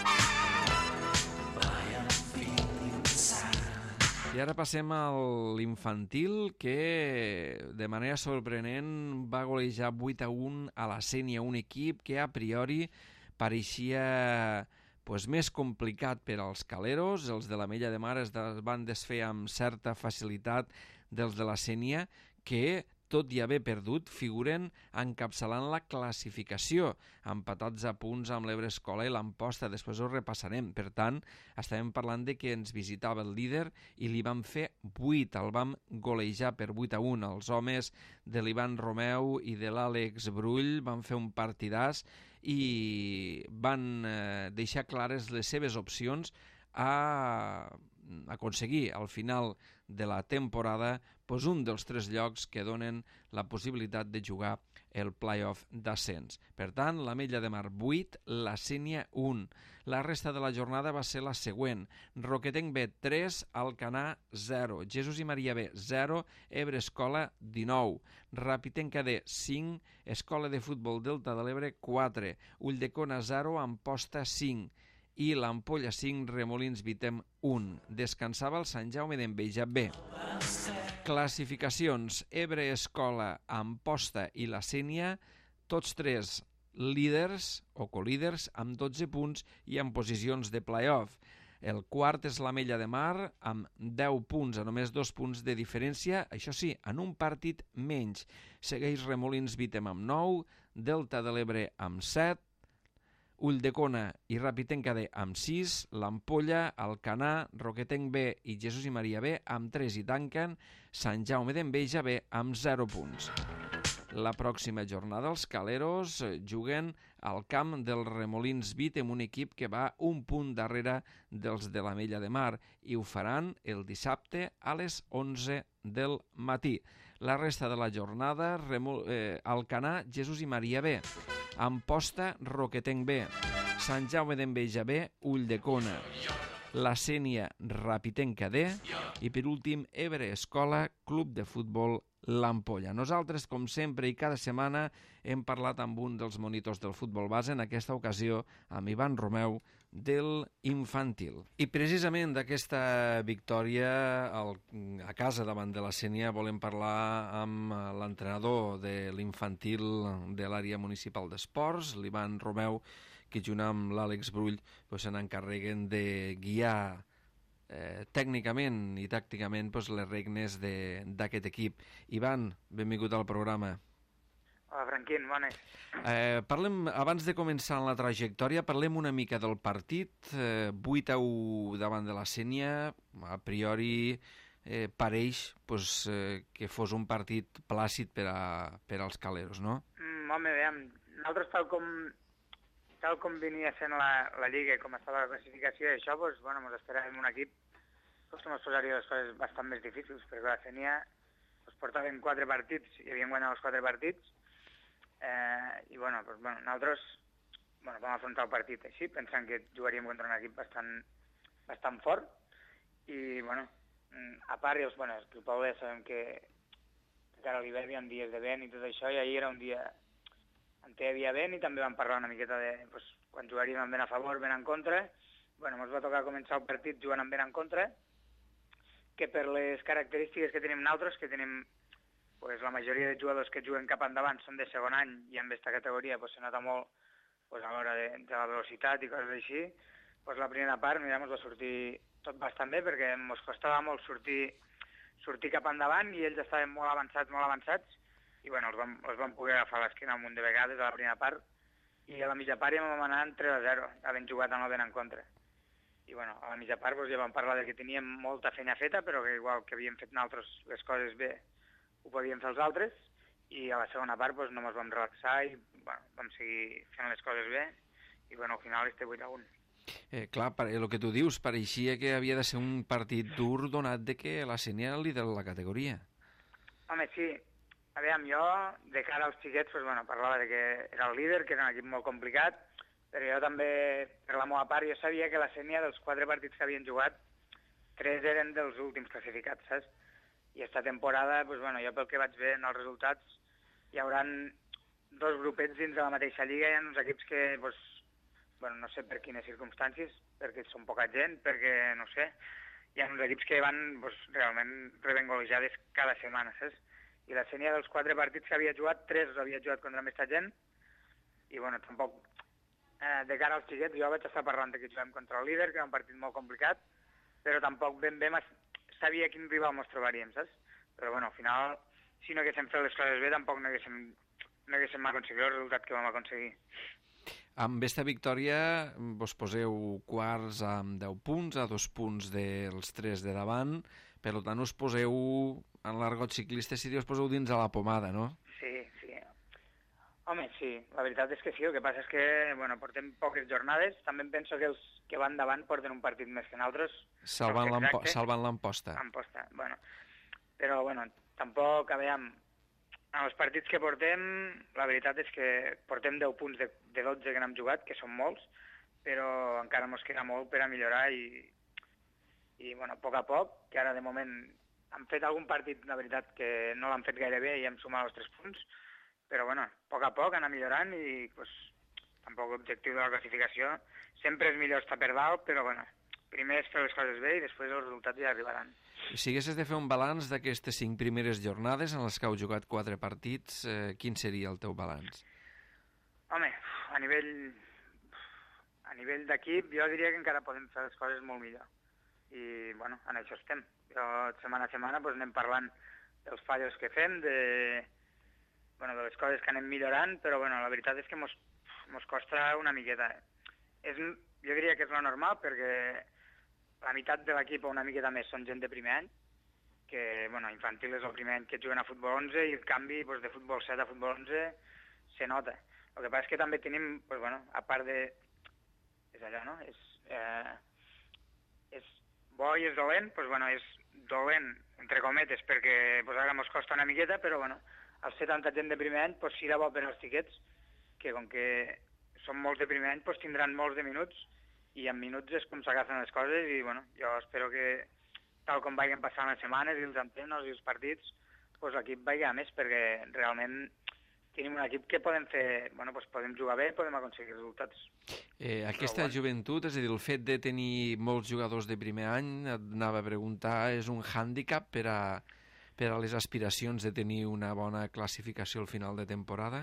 I ara passem a l'infantil, que de manera sorprenent va golejar vuit a un a la Sénia, un equip que a priori pareixia pues, més complicat per als Caleros. Els de l'Ametlla de Mar es van desfer amb certa facilitat dels de la Sénia, que tot i haver perdut, figuren encapçalant la classificació, empatats a punts amb l'Ebre Escola i l'Amposta. Després ho repassarem. Per tant, estàvem parlant de que ens visitava el líder i li vam fer vuit, el vam golejar per vuit a un. Els homes de l'Ivan Romeu i de l'Àlex Brull van fer un partidàs i van eh, deixar clares les seves opcions a aconseguir al final de la temporada pues, un dels tres llocs que donen la possibilitat de jugar el play-off d'ascens. Per tant, l'Ametlla de Mar vuit, la Sénia un. La resta de la jornada va ser la següent: Roquetenc B tres, Alcanar zero, Jesús i Maria B zero, Ebre Escola dinou, Rapitenca D cinc, Escola de Futbol Delta de l'Ebre quatre, Ulldecona zero, Amposta cinc i l'Ampolla cinc, Remolins Vítem un. Descansava el Sant Jaume d'Enveja B. Classificacions: Ebre Escola, Amposta i la Sénia, tots tres líders o colíders amb dotze punts i en posicions de play-off. El quart és l'Ametlla de Mar amb deu punts, a només dos punts de diferència, això sí, en un partit menys. Segueix Remolins Vítem amb nou, Delta de l'Ebre amb set, Ulldecona i Rapitenca D amb sis, l'Ampolla, Alcanar, Roquetenc B i Jesús i Maria B amb tres i tanquen Sant Jaume d'Enveja B amb zero punts. La pròxima jornada els Caleros juguen al camp del Remolins Vítem, un equip que va un punt darrere dels de l'Ametlla de Mar, i ho faran el dissabte a les onze del matí. La resta de la jornada, Remol... eh, Alcanar, Jesús i Maria B, Amposta, Roquetenc B, Sant Jaume d'Enveja B, Ulldecona, la Sénia, Rapitenca D i per últim Ebre Escola, Club de Futbol l'Ampolla. Nosaltres, com sempre i cada setmana, hem parlat amb un dels monitors del futbol base, en aquesta ocasió amb Ivan Romeu, del infantil. I precisament d'aquesta victòria al, a casa davant de la Sénia volem parlar amb l'entrenador de l'infantil de l'àrea municipal d'esports, l'Ivan Romeu, que junt amb l'Àlex Brull pues, se n'encarreguen de guiar eh, tècnicament i tàcticament pues, les regnes d'aquest equip. Ivan, benvingut al programa. Hola, Franquín, bones. Eh, parlem, abans de començar la trajectòria, parlem una mica del partit. Eh, vuit a u davant de la Sénia, a priori eh, pareix pues, eh, que fos un partit plàcid per, a, per als caleros, no? Mm, home, veiem, nosaltres tal com, tal com venia sent la, la Lliga i com estava la classificació i això, pues, bueno, ens esperàvem un equip pues, que ens posaria les coses bastant més difícils, perquè la Sénia pues, portaven quatre partits i havien guanyat els quatre partits. Eh, i bueno, pues, bueno, nosaltres bueno, vam afrontar el partit així, pensant que jugaríem contra un equip bastant, bastant fort i bueno, a part els, bueno, el Poble ja sabem que encara a l'hivern hi ha dies de vent i tot això, i ahir era un dia en què hi havia vent i també vam parlar una miqueta de pues, quan jugaríem amb vent a favor, vent en contra. Bueno, ens va tocar començar el partit jugant amb vent en contra, que per les característiques que tenim nosaltres, que tenim pues la majoria de jugadors que juguen cap endavant són de segon any i en aquesta categoria pues, se nota molt pues, a l'hora de, de la velocitat i coses així. Pues, la primera part mira, ens va sortir tot bastant bé perquè ens costava molt sortir, sortir cap endavant i ells estaven molt avançats, molt avançats i bueno, els vam, els vam poder agafar l'esquina un munt de vegades a la primera part i a la mitja part ja vam anar en tres a zero, havent jugat amb el vent en contra. I bueno, a la mitja part pues, ja vam parlar de que teníem molta feina feta però que igual que havíem fet nosaltres les coses bé ho podíem fer els altres, i a la segona part doncs, no ens vam relaxar i bueno, vam seguir fent les coses bé, i bueno, al final este vuit a u. Eh, clar, el que tu dius, pareixia que havia de ser un partit dur donat de que la Sénia era el líder de la categoria. Home, sí. A veure, jo, de cara als xiquets, doncs, bueno, parlava de que era el líder, que era un equip molt complicat, però jo també, per la meva part, jo sabia que la Sénia, dels quatre partits que havien jugat, tres eren dels últims classificats, saps? I aquesta temporada, doncs, bueno, jo pel que vaig ver en els resultats, hi haurà dos grupets dins de la mateixa lliga, hi ha uns equips que, doncs, bueno, no sé per quines circumstàncies, perquè són poca gent, perquè, no sé, hi ha uns equips que van, doncs, realment reben golejades cada setmana, saps? I la Sénia dels quatre partits que havia jugat, tres els havia jugat contra aquesta gent, i, bueno, tampoc, eh, de cara als xiquets, jo vaig estar parlant que juguem contra el líder, que era un partit molt complicat, però tampoc ben bé sabia quin rival ens trobaríem, saps? Però, bueno, al final, si no haguéssim fet les coses bé, tampoc no haguéssim, no haguéssim aconseguit el resultat que vam aconseguir. Amb aquesta victòria vos poseu quarts amb deu punts, a dos punts dels tres de davant, per tant us poseu, en l'argot ciclista, si us poseu dins a la pomada, no? Sí, sí. Home, sí, la veritat és que sí, el que passa és que, bueno, portem poques jornades, també penso que els que van davant porten un partit més que nosaltres. Salvant l'emposta. Emposta, bueno. Però, bueno, tampoc, a veure, en els partits que portem, la veritat és que portem deu punts de, de dotze que n'hem jugat, que són molts, però encara ens queda molt per a millorar i, i bueno, a poc a poc, que ara de moment hem fet algun partit, la veritat, que no l'han fet gaire bé i hem sumat els tres punts, però bueno, a poc a poc anar millorant i pues, tampoc l'objectiu de la classificació sempre és millor estar per dalt, però bueno, primer és fer les coses bé i després els resultats ja arribaran. Si haguessis de fer un balanç d'aquestes cinc primeres jornades en les que heu jugat quatre partits, eh, quin seria el teu balanç? Home, a nivell a nivell d'equip jo diria que encara podem fer les coses molt millor i bueno, en això estem. Jo setmana a setmana pues, anem parlant dels fallos que fem, de bueno, de les coses que anem millorant, però bueno, la veritat és que mos, mos costa una miqueta. És, jo diria que és lo normal, perquè la meitat de l'equip o una miqueta més són gent de primer any, que bueno, infantil és el primer any que juguen a futbol onze i el canvi doncs, de futbol set a futbol onze se nota. El que passa és que també tenim, doncs, bueno, a part de... És allò, no? És, eh, és bo i és dolent, doncs, bueno, és dolent, entre cometes, perquè doncs, ara mos costa una miqueta, però bueno, al ser tanta gent de primer any, doncs serà bo per als xiquets, que com que són molts de primer any, doncs tindran molts de minuts, i en minuts és com s'agafen les coses, i bueno, jo espero que, tal com vagin passant les setmanes i els entrenos i els partits, pues, l'equip vagi a més, perquè realment tenim un equip que podem fer, bueno, pues, podem jugar bé, podem aconseguir resultats. Eh, aquesta bueno. joventut, és a dir, el fet de tenir molts jugadors de primer any, et anava a preguntar, és un hàndicap per a, per a les aspiracions de tenir una bona classificació al final de temporada?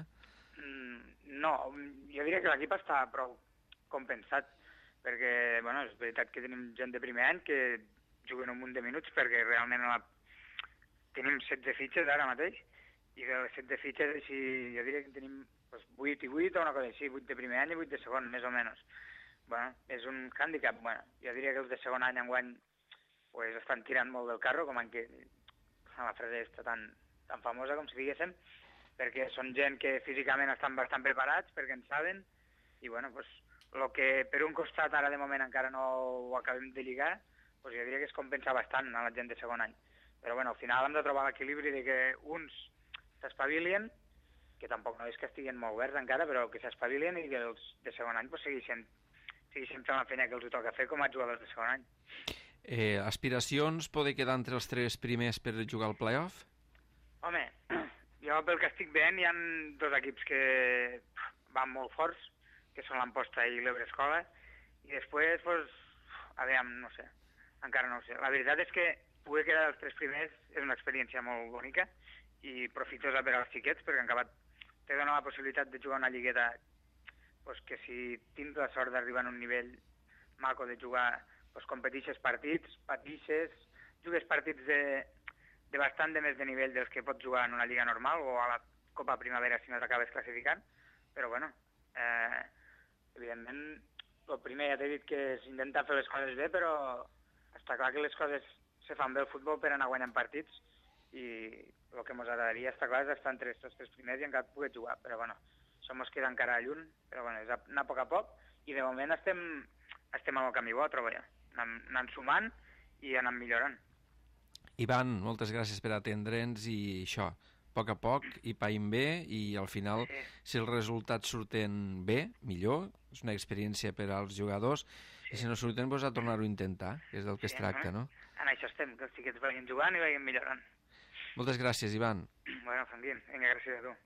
Mm, no, jo diria que l'equip està prou compensat, perquè, bueno, és veritat que tenim gent de primer any que juguen un munt de minuts, perquè realment la... tenim setze fitxes ara mateix, i de les setze fitxes, així, jo diria que tenim pues, vuit i vuit o una cosa així, vuit de primer any i vuit de segon, més o menys. Bueno, és un hàndicap. Bueno, jo diria que els de segon any enguany pues, estan tirant molt del carro, com en que la frase està tan, tan famosa, com si diguéssim, perquè són gent que físicament estan bastant preparats, perquè en saben, i bueno, pues, el que per un costat ara de moment encara no ho acabem de lligar, pues, jo diria que es compensa bastant a la gent de segon any. Però bueno, al final hem de trobar l'equilibri de que uns s'espavilien, que tampoc no és que estiguin molt oberts encara, però que s'espavilien i que els de segon any pues, segueixen, segueixen fent la feina que els toca fer com a jugadors de segon any. Eh, aspiracions, poder quedar entre els tres primers per jugar al play-off? Home, jo pel que estic veient hi ha dos equips que van molt forts, que són l'Amposta i l'Ebrescola, i després, pues, a veure, no sé, encara no ho sé. La veritat és que poder quedar els tres primers és una experiència molt bonica, i profitosa per als xiquets, perquè han acabat, te dona la possibilitat de jugar una lligueta pues, que si tens la sort d'arribar a un nivell maco de jugar, pues, competixes partits, patixes, jugues partits de, de bastant de més de nivell dels que pots jugar en una lliga normal o a la Copa Primavera si no t'acabes classificant, però bueno, eh, evidentment, el primer ja t'he dit que s'intenta fer les coses bé, però està clar que les coses se fan bé al futbol per anar guanyant partits, i el que ens agradaria, està clar, és estar entre els tres primers i encara poder jugar, però bueno, això ens queda encara lluny, però bueno, és anar a poc a poc, i de moment estem, estem en el camí bo, trobo ja, anant, anant sumant i anant millorant. Ivan, moltes gràcies per atendre'ns i això, a poc a poc, i païm bé, i al final, sí. Si els resultats surten bé, millor, és una experiència per als jugadors, sí. I si no surten, doncs a tornar-ho a intentar, que és del que sí, es tracta, no? En això estem, que els xiquets vagin jugant i vagin millorant. Moltes gràcies, Ivan. Bueno, Fanguín, vinga, gràcies a tu.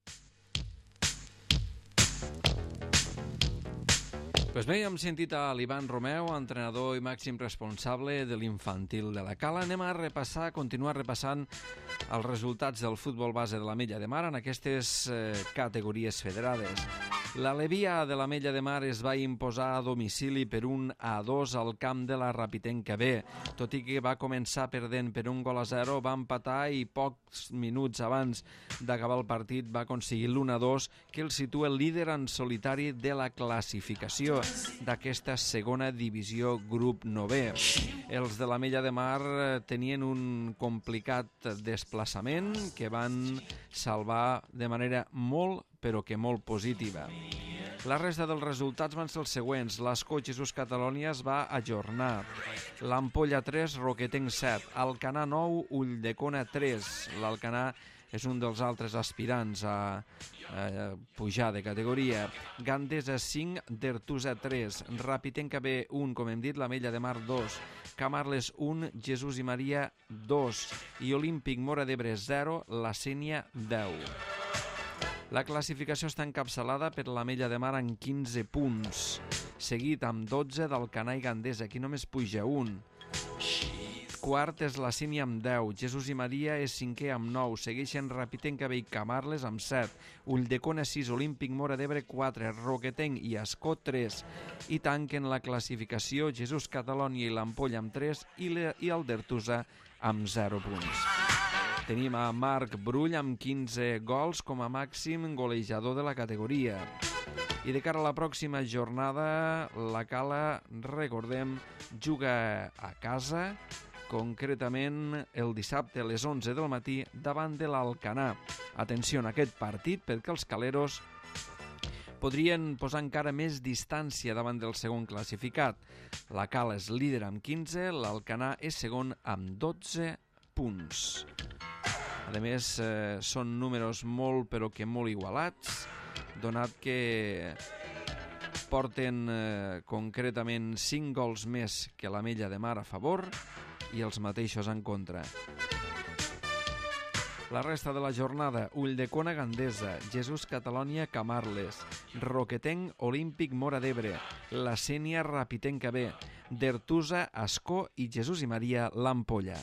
Pues bé, hem sentit a l'Ivan Romeu, entrenador i màxim responsable de l'infantil de la Cala. Anem a repassar, a continuar repassant els resultats del futbol base de l'Ametlla de Mar en aquestes eh, categories federades. L'Alevia de l'Ametlla de Mar es va imposar a domicili per un a dos al camp de la Rapitenca B. Tot i que va començar perdent per un gol a zero, va empatar i pocs minuts abans d'acabar el partit va aconseguir l'un a dos que el situa líder en solitari de la classificació d'aquesta segona divisió grup novè. Els de l'Ametlla de Mar tenien un complicat desplaçament que van salvar de manera molt però que molt positiva. La resta dels resultats van ser els següents. L'Escó Jesús Catalònia es va ajornar. L'Ampolla tres, Roquetenc set. Alcanar nou, Ulldecona tres. L'Alcanar és un dels altres aspirants a, a pujar de categoria. Gandesa cinc, Dertusa tres. Rapitenca B un, com hem dit, l'Ametlla de Mar dos. Camarles un, Jesús i Maria dos. I Olímpic Móra d'Ebre zero, la Sénia deu. La classificació està encapçalada per l'Ametlla de Mar en quinze punts, seguit amb dotze d'Alcanar i Gandesa, aquí només puja un. Quart és la Sínia amb deu, Jesús i Maria és cinquè amb nou, segueixen Rapitenca B i Camarles amb set, Ulldecona sis, Olímpic Móra d'Ebre quatre, Roquetenc i Escó tres, i tanquen la classificació Jesús Catalònia i l'Ampolla amb tres i, le, i el Dertusa amb zero punts. Tenim a Marc Brull amb quinze gols com a màxim golejador de la categoria. I de cara a la pròxima jornada, la Cala, recordem, juga a casa, concretament el dissabte a les onze del matí davant de l'Alcanar. Atenció en aquest partit perquè els caleros podrien posar encara més distància davant del segon classificat. La Cala és líder amb quinze, l'Alcanar és segon amb dotze punts. A més, eh, són números molt però que molt igualats, donat que porten eh, concretament cinc gols més que l'Ametlla de Mar a favor i els mateixos en contra. La resta de la jornada: Ulldecona Gandesa, Jesús Catalònia Camarles, Roquetenc Olímpic Móra d'Ebre, la Sénia Rapitenca B, d'Ertusa Ascó i Jesús i Maria l'Ampolla.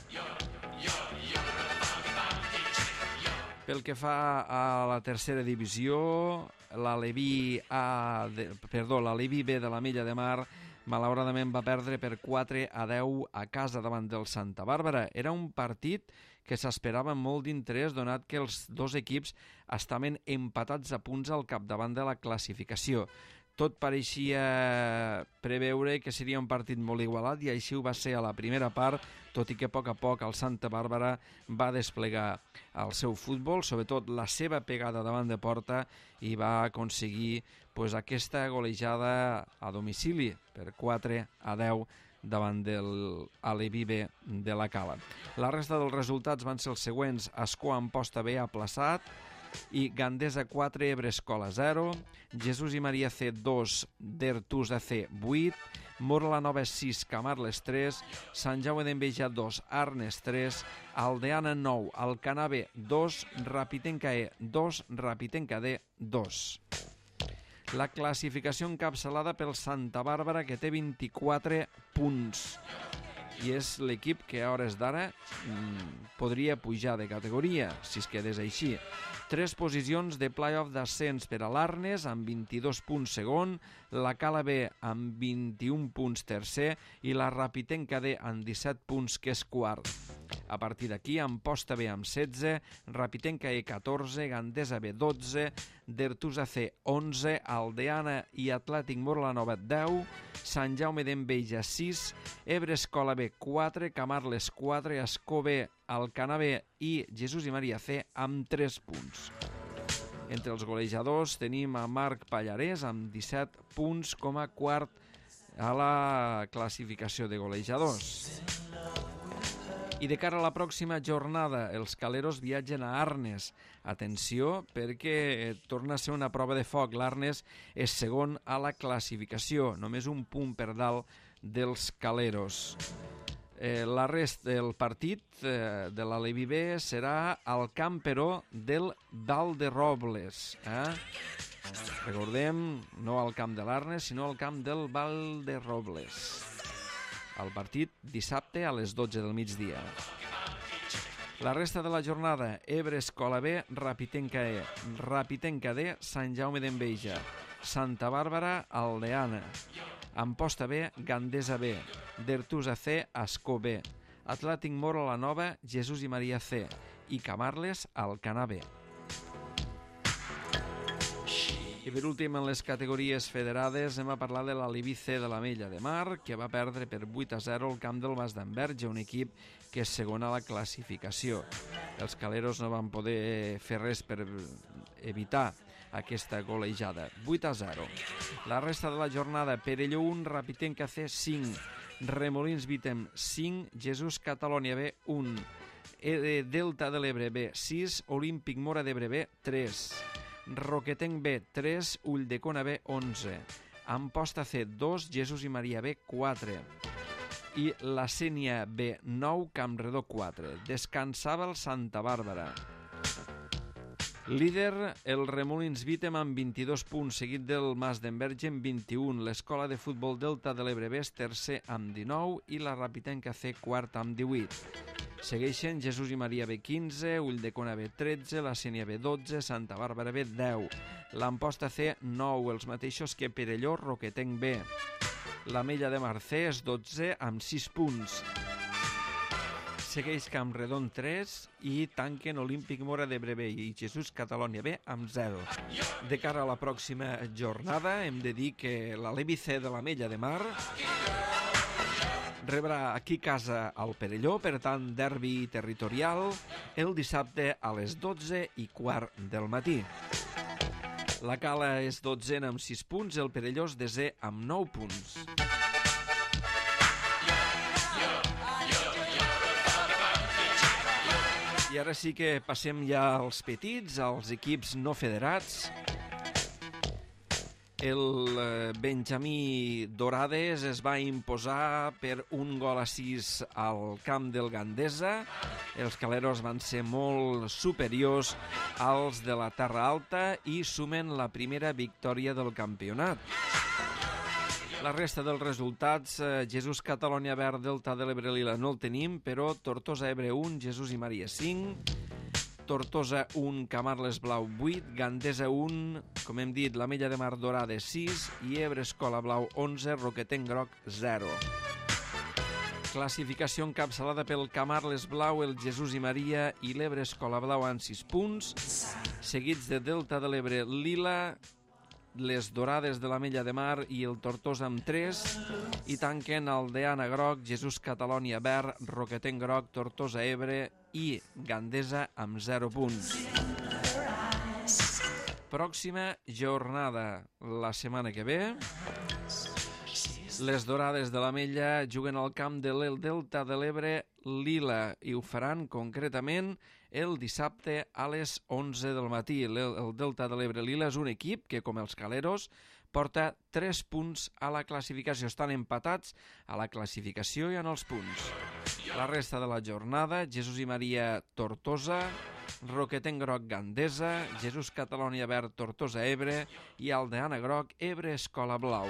Pel que fa a la tercera divisió, l'Aleví A, de, perdó, l'Aleví B de la Mella de Mar malauradament va perdre per quatre a deu a casa davant del Santa Bàrbara. Era un partit que s'esperava molt d'interès, donat que els dos equips estaven empatats a punts al capdavant de la classificació. Tot pareixia preveure que seria un partit molt igualat i així ho va ser a la primera part, tot i que a poc a poc el Santa Bàrbara va desplegar el seu futbol, sobretot la seva pegada davant de porta, i va aconseguir pues, aquesta golejada a domicili per quatre a deu davant de l'Aleví B de la Cala. La resta dels resultats van ser els següents: Ascó Amposta B aplaçat i Gandesa quatre, Ebrescola zero, Jesús i Maria C dos, d'Ertusa C vuit, Móra la Nova sis, Camarles tres, Sant Jaume d'Enveja dos, Arnes tres, Aldeana nou, Alcanar B dos, Rapitenca E dos, Rapitenca D dos. La classificació encapçalada pel Santa Bàrbara, que té vint-i-quatre punts. I és l'equip que a hores d'ara mmm, podria pujar de categoria, si es quedés així. Tres posicions de play-off d'ascens per a l'Arnes, amb vint-i-dos punts segon, la Cala B amb vint-i-un punts tercer i la Rapitenca D amb disset punts, que és quart. A partir d'aquí, Amposta B amb setze, Rapitenca E catorze, Gandesa B dotze, d'Ertusa C onze, Aldeana i Atlètic Móra la Nova deu, Sant Jaume d'Enveja sis, Ebrescola B quatre, Camarles quatre, Ascó B, Alcanar B i Jesús i Maria C amb tres punts. Entre els golejadors tenim a Marc Pallarès amb disset punts com a quart a la classificació de golejadors. I de cara a la pròxima jornada, els caleros viatgen a Arnes. Atenció, perquè torna a ser una prova de foc. L'Arnes és segon a la classificació, només un punt per dalt dels caleros. Eh, la resta del partit eh, de l'Aleví B serà al camp, però, del Valderobles. Eh? Recordem, no al camp de l'Arnes, sinó al camp del Valderobles. El partit dissabte a les dotze del migdia. La resta de la jornada: Ebrescola B, Rapitenca E, Rapitenca D, Sant Jaume d'Enveja, Santa Bàrbara, Aldeana, Amposta B, Gandesa B, d'Ertusa C, Ascó B, Atlètic Móra la Nova, Jesús i Maria C i Camarles, Alcanar B. I per últim, en les categories federades, hem a parlar de l'Aleví C de la Mella de Mar, que va perdre per vuit a zero al camp del Mas d'Enverge, un equip que és segon a la classificació. Els caleros no van poder fer res per evitar aquesta golejada. vuit a zero. La resta de la jornada: Perelló un, Rapitenca C cinc, Remolins Vítem cinc, Jesús Catalònia B un, Delta de l'Ebre B sis, Olímpic Móra d'Ebre B tres, Roquetenc B tres, Ulldecona B onze, Amposta C dos, Jesús i Maria B quatre i la Sénia B nou, Campredó quatre. Descansava el Santa Bàrbara. Líder, el Remolins Vítem amb vint-i-dos punts, seguit del Mas d'Enverge amb vint-i-un. L'Escola de Futbol Delta de l'Ebre B és tercer amb dinou i la Rapitenca C quart amb divuit. Segueixen Jesús i Maria B quinze, Ulldecona B tretze, la Sénia B dotze, Santa Bàrbara B deu, l'Amposta C nou, els mateixos que Perelló, Roquetenc B. La Mella de Mar C és dotze amb sis punts. Segueix Campredon tres i tanquen Olímpic Móra d'Ebre B i Jesús Catalònia B amb zero. De cara a la pròxima jornada, hem de dir que l'Aleví C de la Mella de Mar rebrà aquí casa al Perelló, per tant, derbi territorial, el dissabte a les dotze i quart del matí. La Cala és dotzena amb sis punts, el Perelló és desè amb nou punts. I ara sí que passem ja als petits, als equips no federats. El Benjamí Dorades es va imposar per un gol a sis al camp del Gandesa. Els caleros van ser molt superiors als de la Terra Alta i sumen la primera victòria del campionat. La resta dels resultats, eh, Jesús Catalònia Verd, Delta de l'Ebre Lila no el tenim, però Tortosa Ebre un, Jesús i Maria cinc, Tortosa un, Camarles Blau vuit, Gandesa un, com hem dit, l'Ametlla de Mar Dorada sis i Ebre Escola Blau onze, Roquetenc Groc zero. Classificació encapçalada pel Camarles Blau, el Jesús i Maria i l'Ebre Escola Blau amb sis punts, seguits de Delta de l'Ebre Lila, les Dorades de l'Ametlla de Mar i el Tortosa amb tres, i tanquen el Deana Groc, Jesús Catalònia Verd, Roquetenc Groc, Tortosa Ebre i Gandesa amb zero punts. Pròxima jornada la setmana que ve. Les Dorades de l'Ametlla juguen al camp de l'El Delta de l'Ebre Lila i ho faran concretament el dissabte a les onze del matí. El, el Delta de l'Ebre Lila és un equip que, com els caleros, porta tres punts a la classificació. Estan empatats a la classificació i en els punts. La resta de la jornada, Jesús i Maria Tortosa, Roquetenc Groc Gandesa, Jesús Catalònia Verd Tortosa Ebre i Aldeana Groc Ebre Escola Blau.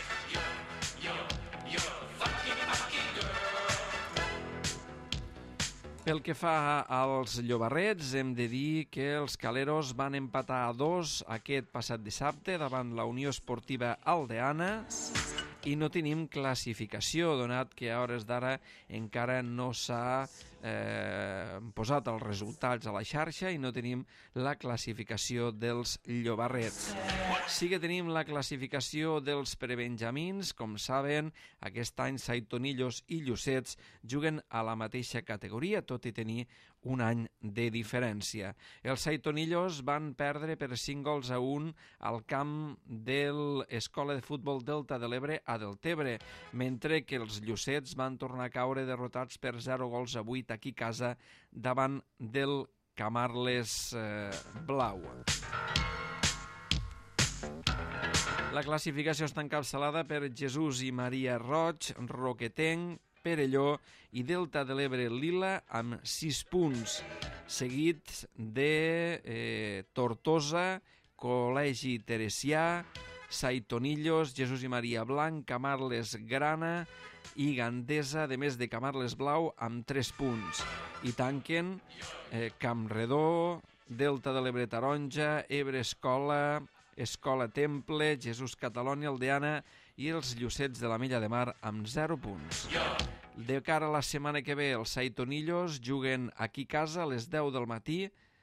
Pel que fa als llobarrets, hem de dir que els caleros van empatar a dos aquest passat dissabte davant la Unió Esportiva Aldeana i no tenim classificació, donat que a hores d'ara encara no s'ha eh, posat els resultats a la xarxa i no tenim la classificació dels llobarrets. Sí que tenim la classificació dels prebenjamins. Com saben, aquest any Saitonillos i Llucets juguen a la mateixa categoria, tot i tenir un any de diferència. Els Saitonillos van perdre per cinc gols a un al camp de l'Escola de Futbol Delta de l'Ebre a Deltebre, mentre que els Llucets van tornar a caure derrotats per zero gols a vuit aquí a casa davant del Camarles eh, Blau. La classificació està encapçalada per Jesús i Maria Roig, Roquetenc, Perelló i Delta de l'Ebre Lila amb sis punts, seguit de eh, Tortosa, Col·legi Teresià, Saitonillos, Jesús i Maria Blanc, Camarles Grana i Gandesa, de més de Camarles Blau, amb tres punts. I tanquen eh, Campredó, Delta de l'Ebre Taronja, Ebre Escola, Escola Temple, Jesús Catalònia, Aldeana i els Llucets de l'Ametlla de Mar amb zero punts. De cara a la setmana que ve, els Saitonillos juguen aquí a casa a les deu del matí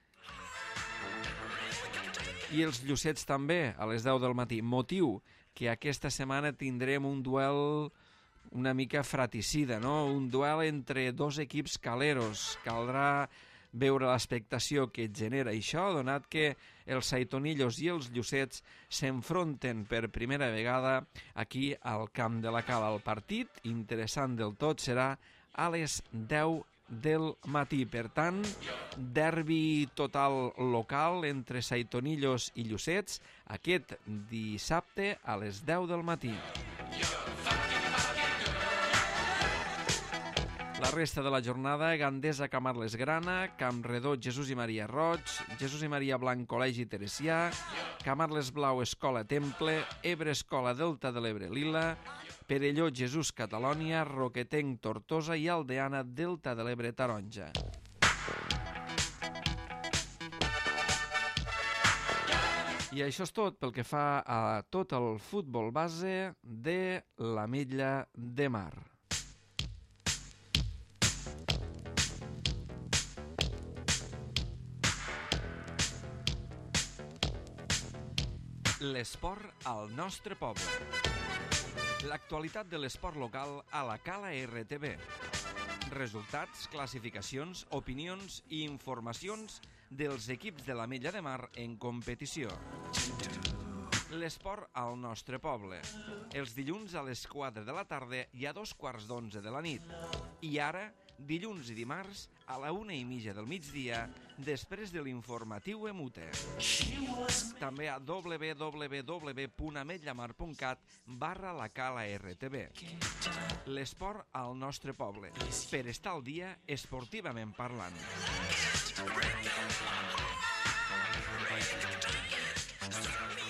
i els Llucets també a les deu del matí. Motiu que aquesta setmana tindrem un duel una mica fratricida, no? Un duel entre dos equips caleros. Caldrà veure l'expectació que genera això, donat que els Saitonillos i els Llucets s'enfronten per primera vegada aquí al camp de la Cala. El partit, interessant del tot, serà a les deu del matí. Per tant, derbi total local entre Saitonillos i Llucets aquest dissabte a les deu del matí. La resta de la jornada, Gandesa, Camarles Grana, Campredó, Jesús i Maria Roig, Jesús i Maria Blanc, Col·legi Teresià, Camarles Blau, Escola Temple, Ebre Escola Delta de l'Ebre Lila, Perelló, Jesús Catalònia, Roquetenc, Tortosa i Aldeana, Delta de l'Ebre Taronja. I això és tot pel que fa a tot el futbol base de l'Ametlla de Mar. L'esport al nostre poble. L'actualitat de l'esport local a la Cala R T V. Resultats, classificacions, opinions i informacions dels equips de l'Ametlla de Mar en competició. L'esport al nostre poble. Els dilluns a les quatre de la tarda i a dos quarts d'onze de la nit. I ara, dilluns i dimarts a la una i mitja del migdia, després de l'informatiu Emute. També a w w w punt ametlllamar punt cat barra la cala R T B. L'esport al nostre poble, per estar al dia esportivament parlant. Take it, take it, take it.